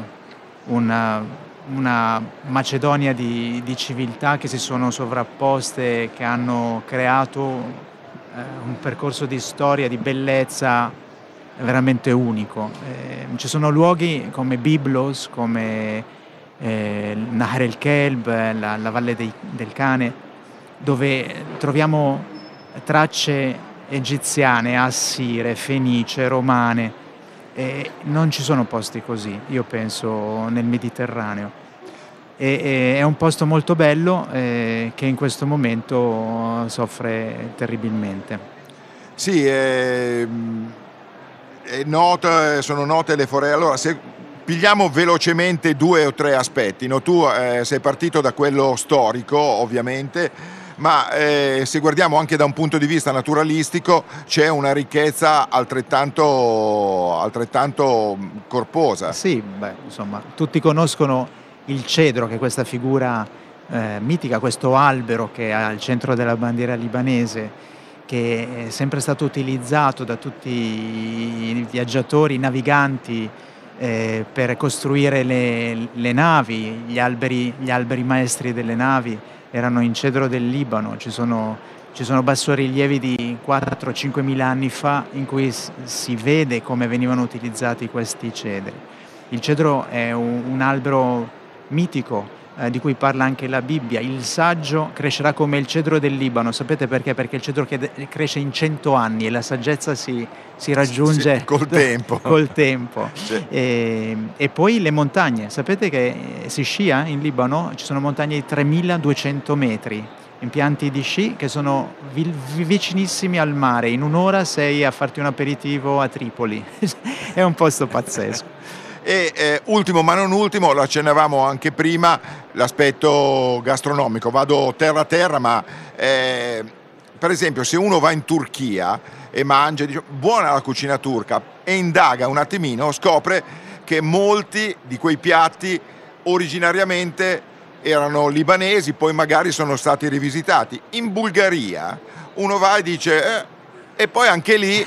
Macedonia di civiltà che si sono sovrapposte, che hanno creato un percorso di storia, di bellezza veramente unico. Ci sono luoghi come Byblos, come Nahr el-Kelb, la Valle del Cane, dove troviamo tracce egiziane, assire, fenice, romane. Non ci sono posti così, io penso, nel Mediterraneo. È un posto molto bello che in questo momento soffre terribilmente. Sì, sono note le foreste. Allora, se pigliamo velocemente 2 o 3 aspetti, no? Tu sei partito da quello storico, ovviamente, ma se guardiamo anche da un punto di vista naturalistico c'è una ricchezza altrettanto corposa. Sì, insomma, tutti conoscono il cedro, che è questa figura mitica, questo albero che è al centro della bandiera libanese, che è sempre stato utilizzato da tutti i viaggiatori, i naviganti, per costruire le navi. Gli alberi maestri delle navi erano in cedro del Libano. Ci sono bassorilievi di 4-5 mila anni fa in cui si vede come venivano utilizzati questi cedri. Il cedro è un albero mitico, di cui parla anche la Bibbia. Il saggio crescerà come il cedro del Libano. Sapete perché? Perché il cedro cresce in 100 anni e la saggezza si raggiunge col tempo. Col tempo. Sì. E poi le montagne. Sapete che si scia in Libano? Ci sono montagne di 3.200 metri, impianti di sci che sono vicinissimi al mare. In un'ora sei a farti un aperitivo a Tripoli. È un posto pazzesco. E ultimo ma non ultimo, lo accennavamo anche prima, l'aspetto gastronomico. Vado terra a terra, ma per esempio se uno va in Turchia e mangia, dice buona la cucina turca, e indaga un attimino, scopre che molti di quei piatti originariamente erano libanesi, poi magari sono stati rivisitati. In Bulgaria uno va e dice e poi anche lì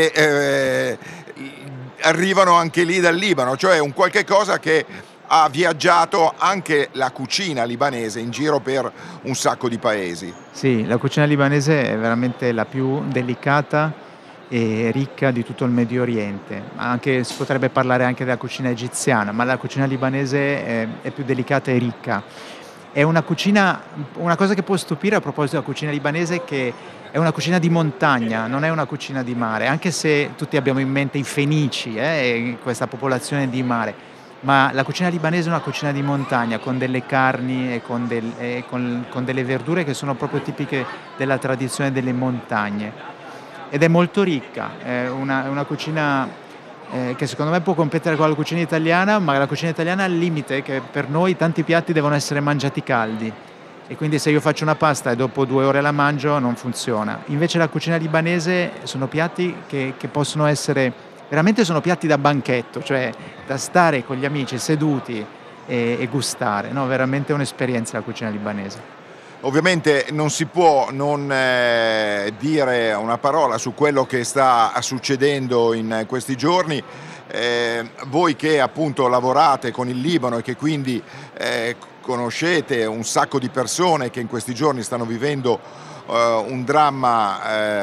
arrivano anche lì dal Libano, cioè un qualche cosa che ha viaggiato anche la cucina libanese in giro per un sacco di paesi. Sì, la cucina libanese è veramente la più delicata e ricca di tutto il Medio Oriente. Si potrebbe parlare anche della cucina egiziana, ma la cucina libanese è più delicata e ricca. È una cosa che può stupire a proposito della cucina libanese, che è una cucina di montagna, non è una cucina di mare, anche se tutti abbiamo in mente i fenici e questa popolazione di mare, ma la cucina libanese è una cucina di montagna, con delle carni e con delle verdure che sono proprio tipiche della tradizione delle montagne, ed è molto ricca. È una cucina che secondo me può competere con la cucina italiana, ma la cucina italiana ha il limite che per noi tanti piatti devono essere mangiati caldi, e quindi se io faccio una pasta e dopo 2 ore la mangio non funziona. Invece la cucina libanese sono piatti che possono essere, veramente sono piatti da banchetto, cioè da stare con gli amici seduti e gustare, no? Veramente un'esperienza la cucina libanese. Ovviamente non si può non dire una parola su quello che sta succedendo in questi giorni. Voi che appunto lavorate con il Libano e che quindi conoscete un sacco di persone che in questi giorni stanno vivendo un dramma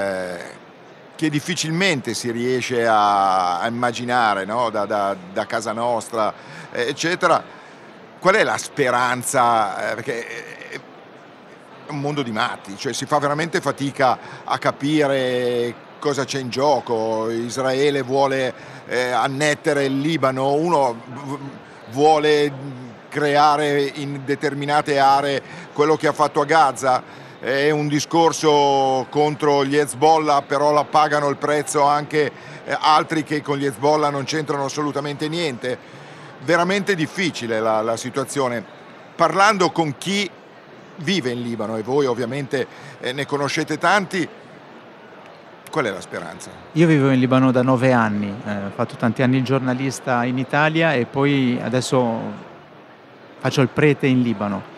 che difficilmente si riesce a immaginare, no? da casa nostra, eccetera. Qual è la speranza? Perché è un mondo di matti, cioè si fa veramente fatica a capire cosa c'è in gioco. Israele vuole annettere il Libano, uno vuole creare in determinate aree quello che ha fatto a Gaza. È un discorso contro gli Hezbollah, però la pagano il prezzo anche altri che con gli Hezbollah non c'entrano assolutamente niente. Veramente difficile la situazione. Parlando con chi vive in Libano, e voi ovviamente ne conoscete tanti, qual è la speranza? Io vivo in Libano da 9 anni, ho fatto tanti anni il giornalista in Italia e poi adesso faccio il prete in Libano.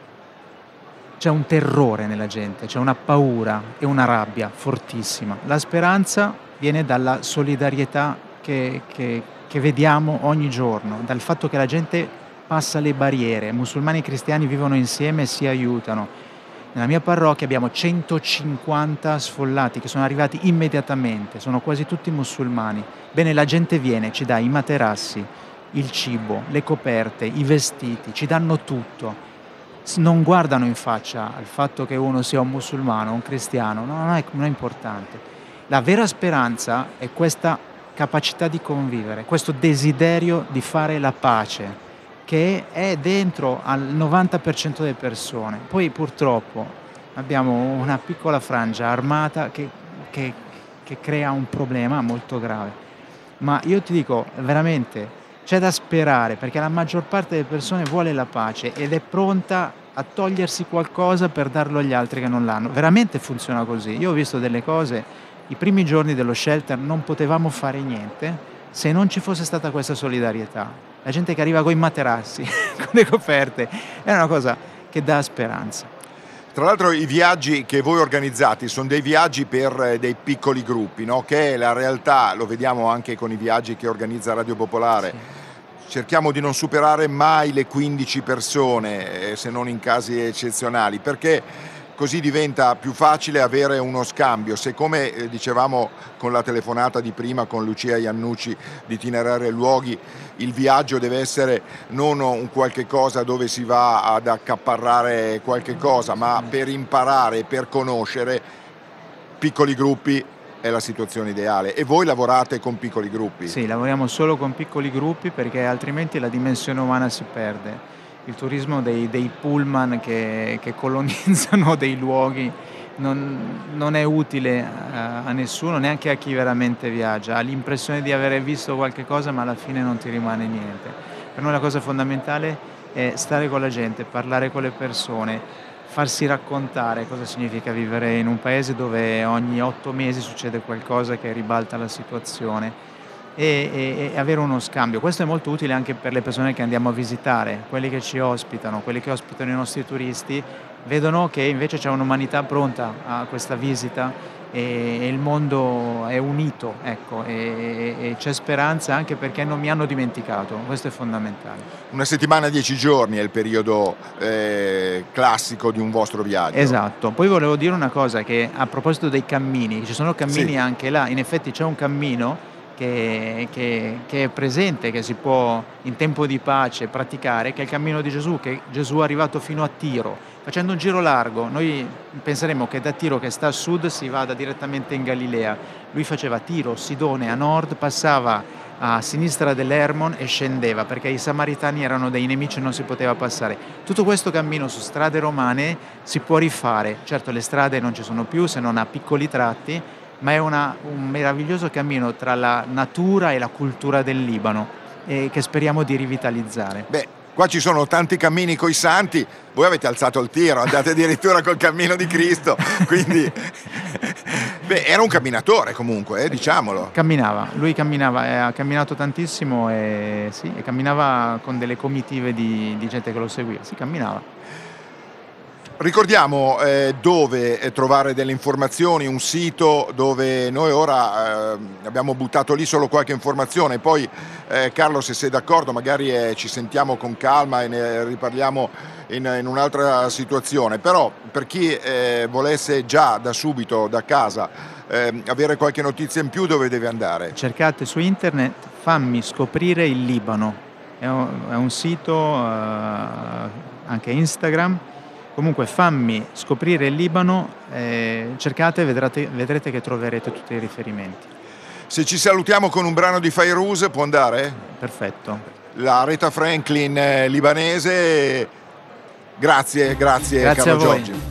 C'è un terrore nella gente, c'è una paura e una rabbia fortissima. La speranza viene dalla solidarietà che vediamo ogni giorno, dal fatto che la gente passa le barriere, musulmani e cristiani vivono insieme e si aiutano. Nella mia parrocchia abbiamo 150 sfollati che sono arrivati immediatamente, sono quasi tutti musulmani. Bene, la gente viene, ci dà i materassi, il cibo, le coperte, i vestiti, ci danno tutto. Non guardano in faccia al fatto che uno sia un musulmano, un cristiano, non è importante. La vera speranza è questa capacità di convivere, questo desiderio di fare la pace, che è dentro al 90% delle persone. Poi purtroppo abbiamo una piccola frangia armata che crea un problema molto grave. Ma io ti dico, veramente, c'è da sperare, perché la maggior parte delle persone vuole la pace ed è pronta a togliersi qualcosa per darlo agli altri che non l'hanno. Veramente funziona così. Io ho visto delle cose, i primi giorni dello shelter non potevamo fare niente se non ci fosse stata questa solidarietà. La gente che arriva con i materassi, con le coperte, è una cosa che dà speranza. Tra l'altro i viaggi che voi organizzate sono dei viaggi per dei piccoli gruppi, no? Che è la realtà, lo vediamo anche con i viaggi che organizza Radio Popolare. Sì. Cerchiamo di non superare mai le 15 persone, se non in casi eccezionali, perché così diventa più facile avere uno scambio. Se, come dicevamo con la telefonata di prima con Lucia Iannucci di Itinerari e Luoghi, il viaggio deve essere non un qualche cosa dove si va ad accaparrare qualche cosa, ma per imparare, per conoscere. Piccoli gruppi è la situazione ideale. E voi lavorate con piccoli gruppi? Sì, lavoriamo solo con piccoli gruppi perché altrimenti la dimensione umana si perde. Il turismo dei pullman che colonizzano dei luoghi non è utile a nessuno, neanche a chi veramente viaggia. Ha l'impressione di aver visto qualche cosa, ma alla fine non ti rimane niente. Per noi la cosa fondamentale è stare con la gente, parlare con le persone, farsi raccontare cosa significa vivere in un paese dove ogni 8 mesi succede qualcosa che ribalta la situazione. E avere uno scambio. Questo è molto utile anche per le persone che andiamo a visitare, quelli che ci ospitano, quelli che ospitano i nostri turisti, vedono che invece c'è un'umanità pronta a questa visita e il mondo è unito, ecco, e c'è speranza anche perché non mi hanno dimenticato, questo è fondamentale. Una settimana, 10 giorni è il periodo classico di un vostro viaggio. Esatto, poi volevo dire una cosa, che a proposito dei cammini, ci sono cammini Sì. anche là, in effetti c'è un cammino che è presente, che si può in tempo di pace praticare, che è il cammino di Gesù, che Gesù è arrivato fino a Tiro, facendo un giro largo. Noi penseremo che da Tiro, che sta a sud, si vada direttamente in Galilea. Lui faceva Tiro, Sidone a nord, passava a sinistra dell'Hermon e scendeva, perché i samaritani erano dei nemici e non si poteva passare. Tutto questo cammino su strade romane si può rifare. Certo, le strade non ci sono più, se non a piccoli tratti, ma è un meraviglioso cammino tra la natura e la cultura del Libano che speriamo di rivitalizzare. Beh, qua ci sono tanti cammini coi santi, voi avete alzato il tiro, andate addirittura col cammino di Cristo, quindi beh, era un camminatore comunque, diciamolo. Camminava, lui camminava, ha camminato tantissimo e camminava con delle comitive di gente che lo seguiva, camminava. Ricordiamo dove trovare delle informazioni, un sito dove noi ora abbiamo buttato lì solo qualche informazione, poi Carlo, se sei d'accordo, magari ci sentiamo con calma e ne riparliamo in un'altra situazione, però per chi volesse già da subito, da casa, avere qualche notizia in più, dove deve andare? Cercate su internet Fammi scoprire il Libano, è un sito, anche Instagram. Comunque Fammi scoprire il Libano, cercate e vedrete che troverete tutti i riferimenti. Se ci salutiamo con un brano di Fairuz, può andare? Perfetto. La Aretha Franklin libanese. Grazie Carlo a voi. Giorgi.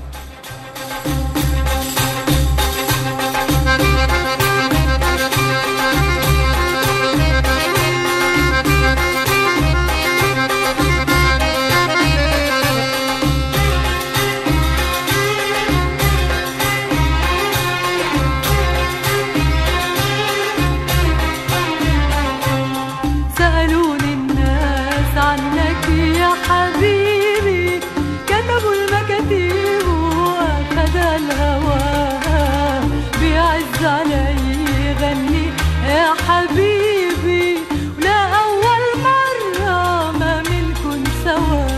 سألوني الناس عنك يا حبيبي، كتبوا المكاتيب وأخد الهوى، بيعز علي يغني يا حبيبي، ولا أول مرة ما منكن سوا.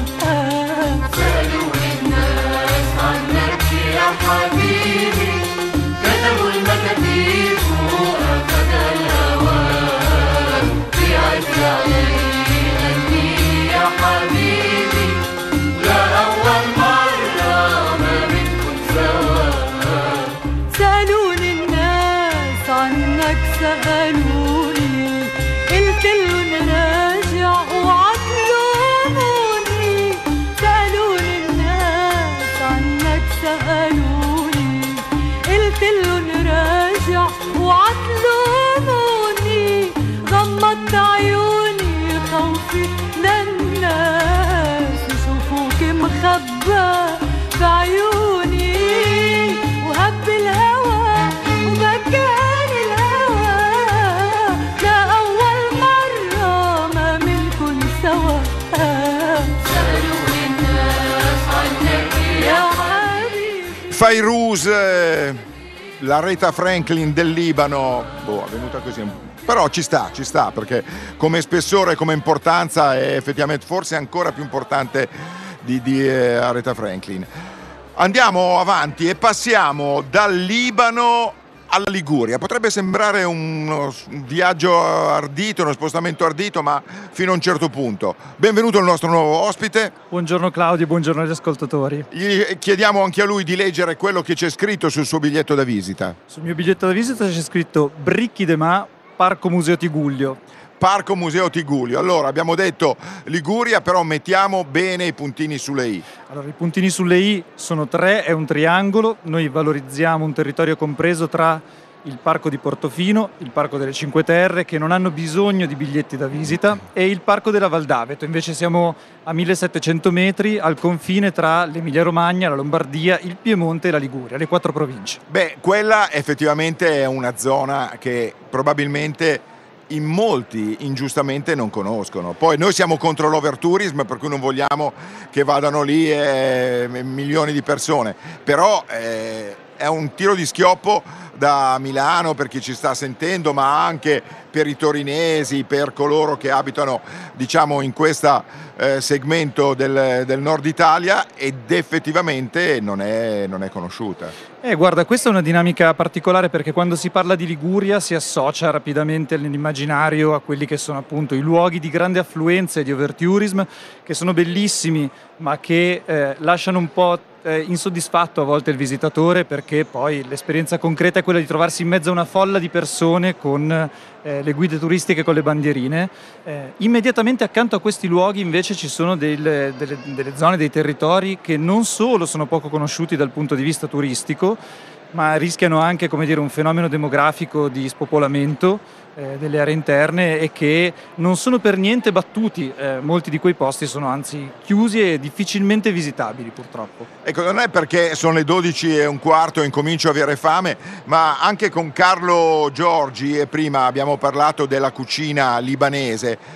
سألوني الناس عنك يا حبيبي، كتبوا المكاتيب وأخد الهوى، بيعز علي يغني يا حبيبي، لا أول مرة ما منكن سوا. سألوني الناس عنك، سألوني قلت لهم راجع وعطلوني. سألوني الناس عنك، سألوني قلت لهم راجع وعطلوني. غمضت عيوني خوفي للناس يشوفوك مخبى بعيوني، وهب الهوى ومكان الهوى، لا أول مرة ما منكن سوا. سألوني الناس عنك يا حبيبي. Fairuz, la Aretha Franklin del Libano, è venuta così, però ci sta, perché come spessore, come importanza è effettivamente forse ancora più importante di Aretha Franklin. Andiamo avanti e passiamo dal Libano alla Liguria. Potrebbe sembrare un viaggio ardito, uno spostamento ardito, ma fino a un certo punto. Benvenuto il nostro nuovo ospite. Buongiorno Claudio, buongiorno agli ascoltatori. Gli chiediamo anche a lui di leggere quello che c'è scritto sul suo biglietto da visita. Sul mio biglietto da visita c'è scritto Bricchi de Ma, Parco Museo Tigullio. Parco Museo Tigullio. Allora, abbiamo detto Liguria, però mettiamo bene i puntini sulle i. Allora, i puntini sulle i sono 3, è un triangolo. Noi valorizziamo un territorio compreso tra il Parco di Portofino, il Parco delle Cinque Terre, che non hanno bisogno di biglietti da visita, e il Parco della Val d'Aveto. Invece siamo a 1700 metri al confine tra l'Emilia-Romagna, la Lombardia, il Piemonte e la Liguria, le 4 province. Beh, quella effettivamente è una zona che probabilmente in molti ingiustamente non conoscono. Poi noi siamo contro l'overtourism, per cui non vogliamo che vadano lì milioni di persone, però è un tiro di schioppo da Milano per chi ci sta sentendo, ma anche per i torinesi, per coloro che abitano, diciamo, in questo segmento del nord Italia, ed effettivamente non è conosciuta. Guarda, questa è una dinamica particolare, perché quando si parla di Liguria si associa rapidamente nell'immaginario a quelli che sono appunto i luoghi di grande affluenza e di overtourism, che sono bellissimi, ma che lasciano un po' insoddisfatto a volte il visitatore, perché poi l'esperienza concreta è quella di trovarsi in mezzo a una folla di persone con le guide turistiche con le bandierine. Immediatamente accanto a questi luoghi invece ci sono delle zone, dei territori che non solo sono poco conosciuti dal punto di vista turistico, ma rischiano anche, come dire, un fenomeno demografico di spopolamento delle aree interne, e che non sono per niente battuti. Molti di quei posti sono anzi chiusi e difficilmente visitabili, purtroppo. Ecco, non è perché sono le 12:15 e incomincio a avere fame, ma anche con Carlo Giorgi, e prima abbiamo parlato della cucina libanese.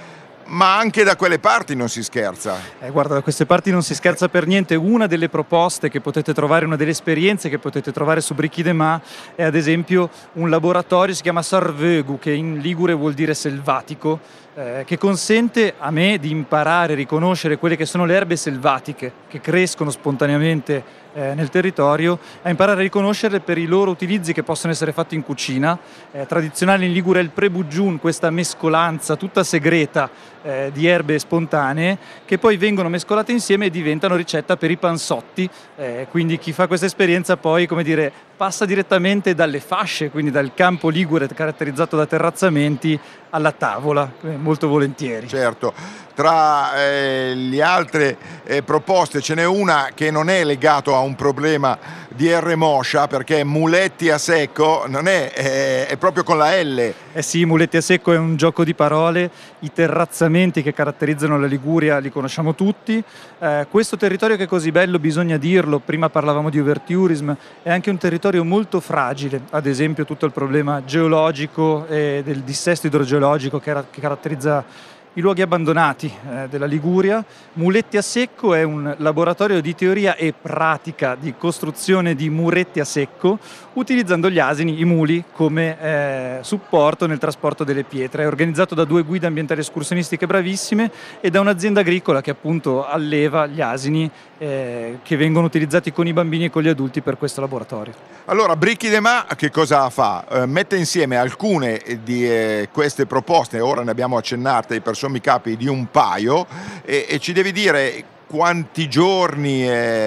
Ma anche da quelle parti non si scherza. Guarda, da queste parti non si scherza per niente. Una delle proposte che potete trovare, una delle esperienze che potete trovare su Bricchi de Ma è ad esempio un laboratorio, si chiama Sarvegu, che in ligure vuol dire selvatico, che consente a me di imparare a riconoscere quelle che sono le erbe selvatiche che crescono spontaneamente nel territorio, a imparare a riconoscerle per i loro utilizzi che possono essere fatti in cucina. Tradizionale in Ligure è il prebuggiun, questa mescolanza tutta segreta di erbe spontanee che poi vengono mescolate insieme e diventano ricetta per i panzotti. Quindi chi fa questa esperienza poi, come dire, passa direttamente dalle fasce, quindi dal campo ligure caratterizzato da terrazzamenti alla tavola, molto volentieri. Certo. Tra le altre proposte ce n'è una che non è legato a un problema di R Moscia, perché muletti a secco non è proprio con la L. Eh sì, muletti a secco è un gioco di parole. I terrazzamenti che caratterizzano la Liguria li conosciamo tutti. Questo territorio che è così bello, bisogna dirlo, prima parlavamo di overtourism, è anche un territorio molto fragile. Ad esempio tutto il problema geologico e del dissesto idrogeologico che caratterizza i luoghi abbandonati della Liguria. Muletti a secco è un laboratorio di teoria e pratica di costruzione di muretti a secco, utilizzando gli asini, i muli, come supporto nel trasporto delle pietre. È organizzato da 2 guide ambientali escursionistiche bravissime e da un'azienda agricola che appunto alleva gli asini che vengono utilizzati con i bambini e con gli adulti per questo laboratorio. Allora, Bricchi de Ma che cosa fa? Mette insieme alcune di queste proposte, ora ne abbiamo accennate per sommi capi di un paio, e ci devi dire quanti giorni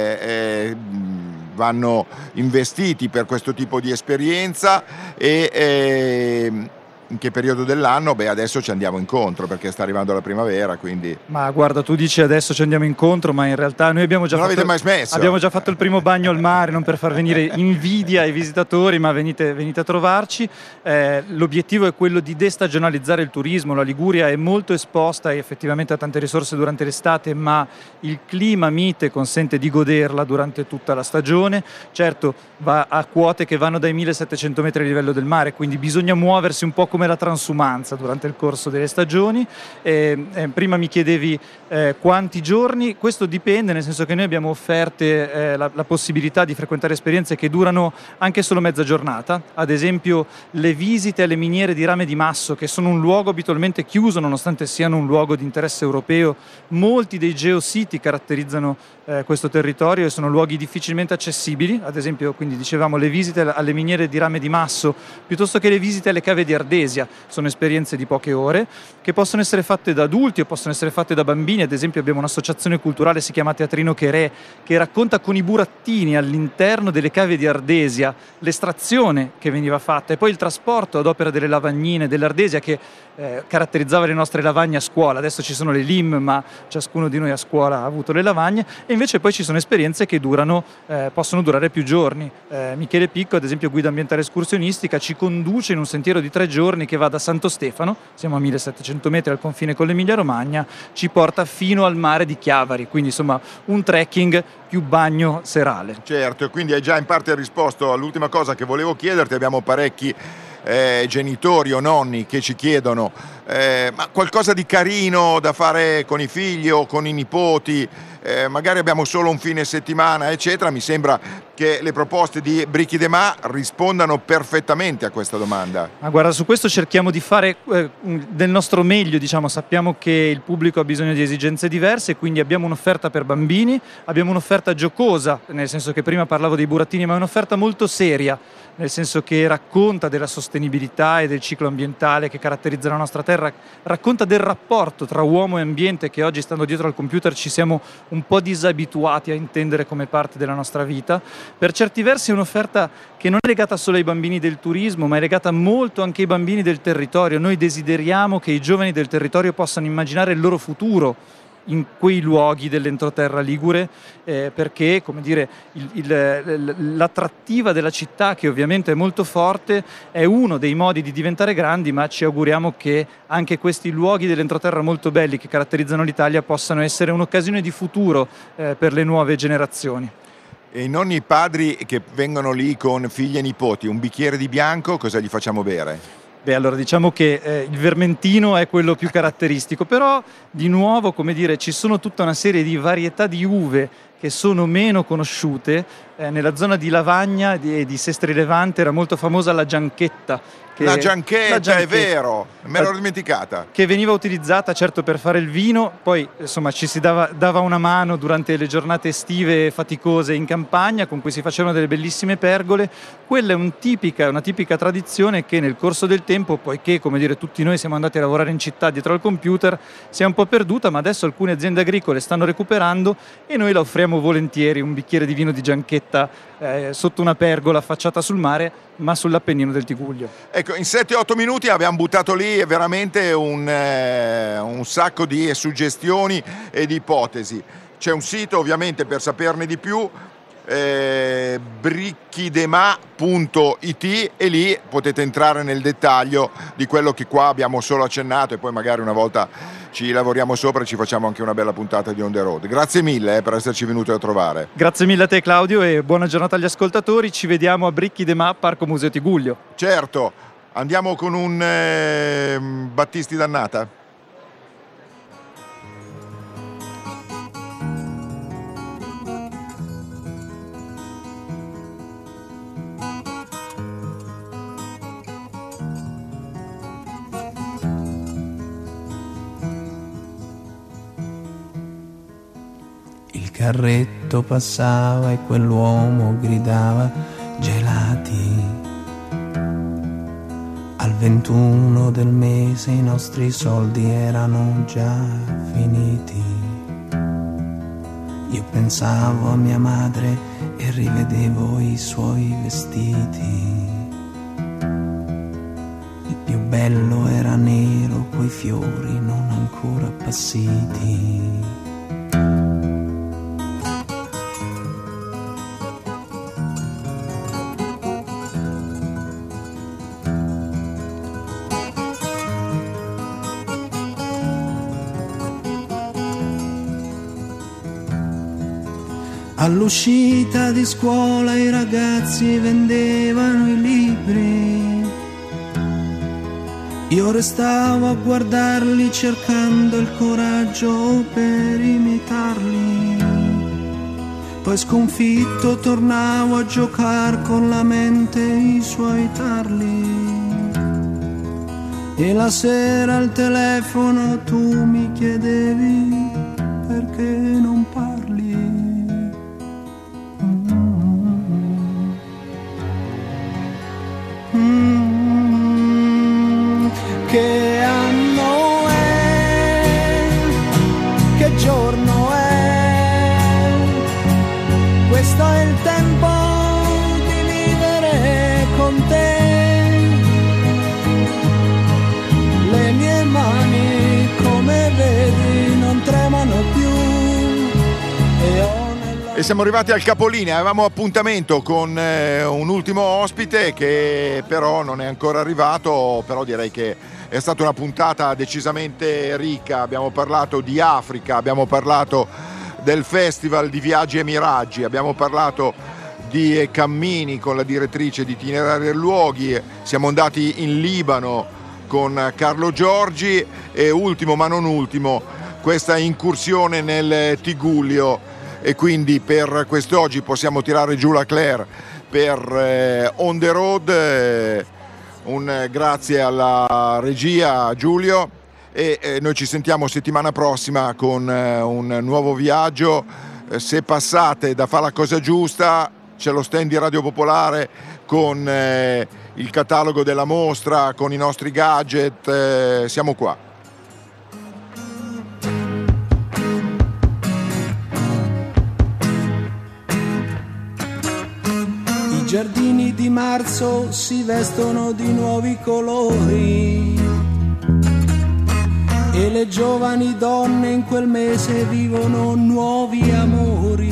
vanno investiti per questo tipo di esperienza e in che periodo dell'anno? Beh, adesso ci andiamo incontro perché sta arrivando la primavera, quindi... Ma guarda, tu dici adesso ci andiamo incontro, ma in realtà noi abbiamo già, abbiamo già fatto il primo bagno al mare, non per far venire invidia ai visitatori, ma venite a trovarci. L'obiettivo è quello di destagionalizzare il turismo. La Liguria è molto esposta effettivamente a tante risorse durante l'estate, ma il clima mite consente di goderla durante tutta la stagione. Certo, va a quote che vanno dai 1700 metri a livello del mare, quindi bisogna muoversi un po' come la transumanza durante il corso delle stagioni. Prima mi chiedevi quanti giorni. Questo dipende, nel senso che noi abbiamo offerte la possibilità di frequentare esperienze che durano anche solo mezza giornata. Ad esempio le visite alle miniere di rame di masso, che sono un luogo abitualmente chiuso nonostante siano un luogo di interesse europeo. Molti dei geositi caratterizzano questo territorio e sono luoghi difficilmente accessibili. Ad esempio, quindi dicevamo, le visite alle miniere di rame di masso piuttosto che le visite alle cave di Ardesia sono esperienze di poche ore che possono essere fatte da adulti o possono essere fatte da bambini. Ad esempio abbiamo un'associazione culturale, si chiama Teatrino Cherè, che racconta con i burattini all'interno delle cave di Ardesia l'estrazione che veniva fatta e poi il trasporto ad opera delle lavagnine dell'Ardesia che caratterizzava le nostre lavagne a scuola. Adesso ci sono le LIM, ma ciascuno di noi a scuola ha avuto le lavagne, e invece poi ci sono esperienze che possono durare più giorni. Michele Picco, ad esempio guida ambientale escursionistica, ci conduce in un sentiero di 3 giorni che va da Santo Stefano, siamo a 1700 metri al confine con l'Emilia Romagna, ci porta fino al mare di Chiavari, quindi insomma un trekking più bagno serale. Certo, quindi hai già in parte risposto all'ultima cosa che volevo chiederti. Abbiamo parecchi genitori o nonni che ci chiedono ma qualcosa di carino da fare con i figli o con i nipoti, magari abbiamo solo un fine settimana eccetera. Mi sembra che le proposte di Bricchi de Ma rispondano perfettamente a questa domanda. Ma guarda, su questo cerchiamo di fare del nostro meglio, diciamo. Sappiamo che il pubblico ha bisogno di esigenze diverse, quindi abbiamo un'offerta per bambini, abbiamo un'offerta giocosa, nel senso che prima parlavo dei burattini, ma è un'offerta molto seria, nel senso che racconta della sostenibilità e del ciclo ambientale che caratterizza la nostra terra, racconta del rapporto tra uomo e ambiente che oggi, stando dietro al computer, ci siamo un po' disabituati a intendere come parte della nostra vita. Per certi versi è un'offerta che non è legata solo ai bambini del turismo, ma è legata molto anche ai bambini del territorio. Noi desideriamo che i giovani del territorio possano immaginare il loro futuro in quei luoghi dell'entroterra ligure, perché, come dire, l'attrattiva della città, che ovviamente è molto forte, è uno dei modi di diventare grandi, ma ci auguriamo che anche questi luoghi dell'entroterra molto belli che caratterizzano l'Italia possano essere un'occasione di futuro per le nuove generazioni. E i nonni e i padri che vengono lì con figli e nipoti, un bicchiere di bianco cosa gli facciamo bere? Allora diciamo che il vermentino è quello più caratteristico, però di nuovo, come dire, ci sono tutta una serie di varietà di uve che sono meno conosciute. Nella zona di Lavagna e di Sestri Levante era molto famosa la Gianchetta. La Gianchetta, è vero, me l'ho dimenticata. Che veniva utilizzata certo per fare il vino, poi insomma ci si dava una mano durante le giornate estive faticose in campagna, con cui si facevano delle bellissime pergole. Quella è una tipica tradizione che nel corso del tempo, poiché come dire tutti noi siamo andati a lavorare in città dietro al computer, si è un po' perduta, ma adesso alcune aziende agricole stanno recuperando e noi la offriamo volentieri, un bicchiere di vino di Gianchetta sotto una pergola affacciata sul mare, ma sull'Appennino del Tigullio. Ecco, in 7-8 minuti abbiamo buttato lì veramente un sacco di suggestioni e di ipotesi. C'è un sito ovviamente per saperne di più, bricchidema.it, e lì potete entrare nel dettaglio di quello che qua abbiamo solo accennato, e poi magari una volta ci lavoriamo sopra e ci facciamo anche una bella puntata di On The Road. Grazie mille per esserci venuti a trovare. Grazie mille a te Claudio e buona giornata agli ascoltatori. Ci vediamo a Bricchidemà, Parco Museo Tigullio. Certo, andiamo con un Battisti Dannata. Il carretto passava e quell'uomo gridava gelati. Al 21 del mese i nostri soldi erano già finiti. Io pensavo a mia madre e rivedevo i suoi vestiti. Il più bello era nero coi fiori non ancora appassiti. All'uscita di scuola i ragazzi vendevano i libri. Io restavo a guardarli cercando il coraggio per imitarli. Poi sconfitto tornavo a giocare con la mente i suoi tarli. E la sera al telefono tu mi chiedevi perché non parli. Che anno è? Che giorno è? Questo è il tempo di vivere con te. Le mie mani, come vedi, non tremano più. E siamo arrivati al capolinea, avevamo appuntamento con un ultimo ospite che però non è ancora arrivato, però direi che è stata una puntata decisamente ricca. Abbiamo parlato di Africa, abbiamo parlato del Festival di Viaggi e Miraggi, abbiamo parlato di cammini con la direttrice di Itinerari e Luoghi, siamo andati in Libano con Carlo Giorgi e ultimo ma non ultimo questa incursione nel Tigullio. E quindi per quest'oggi possiamo tirare giù la Claire per On The Road. Un grazie alla regia Giulio e noi ci sentiamo settimana prossima con un nuovo viaggio. Se passate da Fa la Cosa Giusta c'è lo stand di Radio Popolare con il catalogo della mostra, con i nostri gadget, siamo qua. I giardini di marzo si vestono di nuovi colori e le giovani donne in quel mese vivono nuovi amori.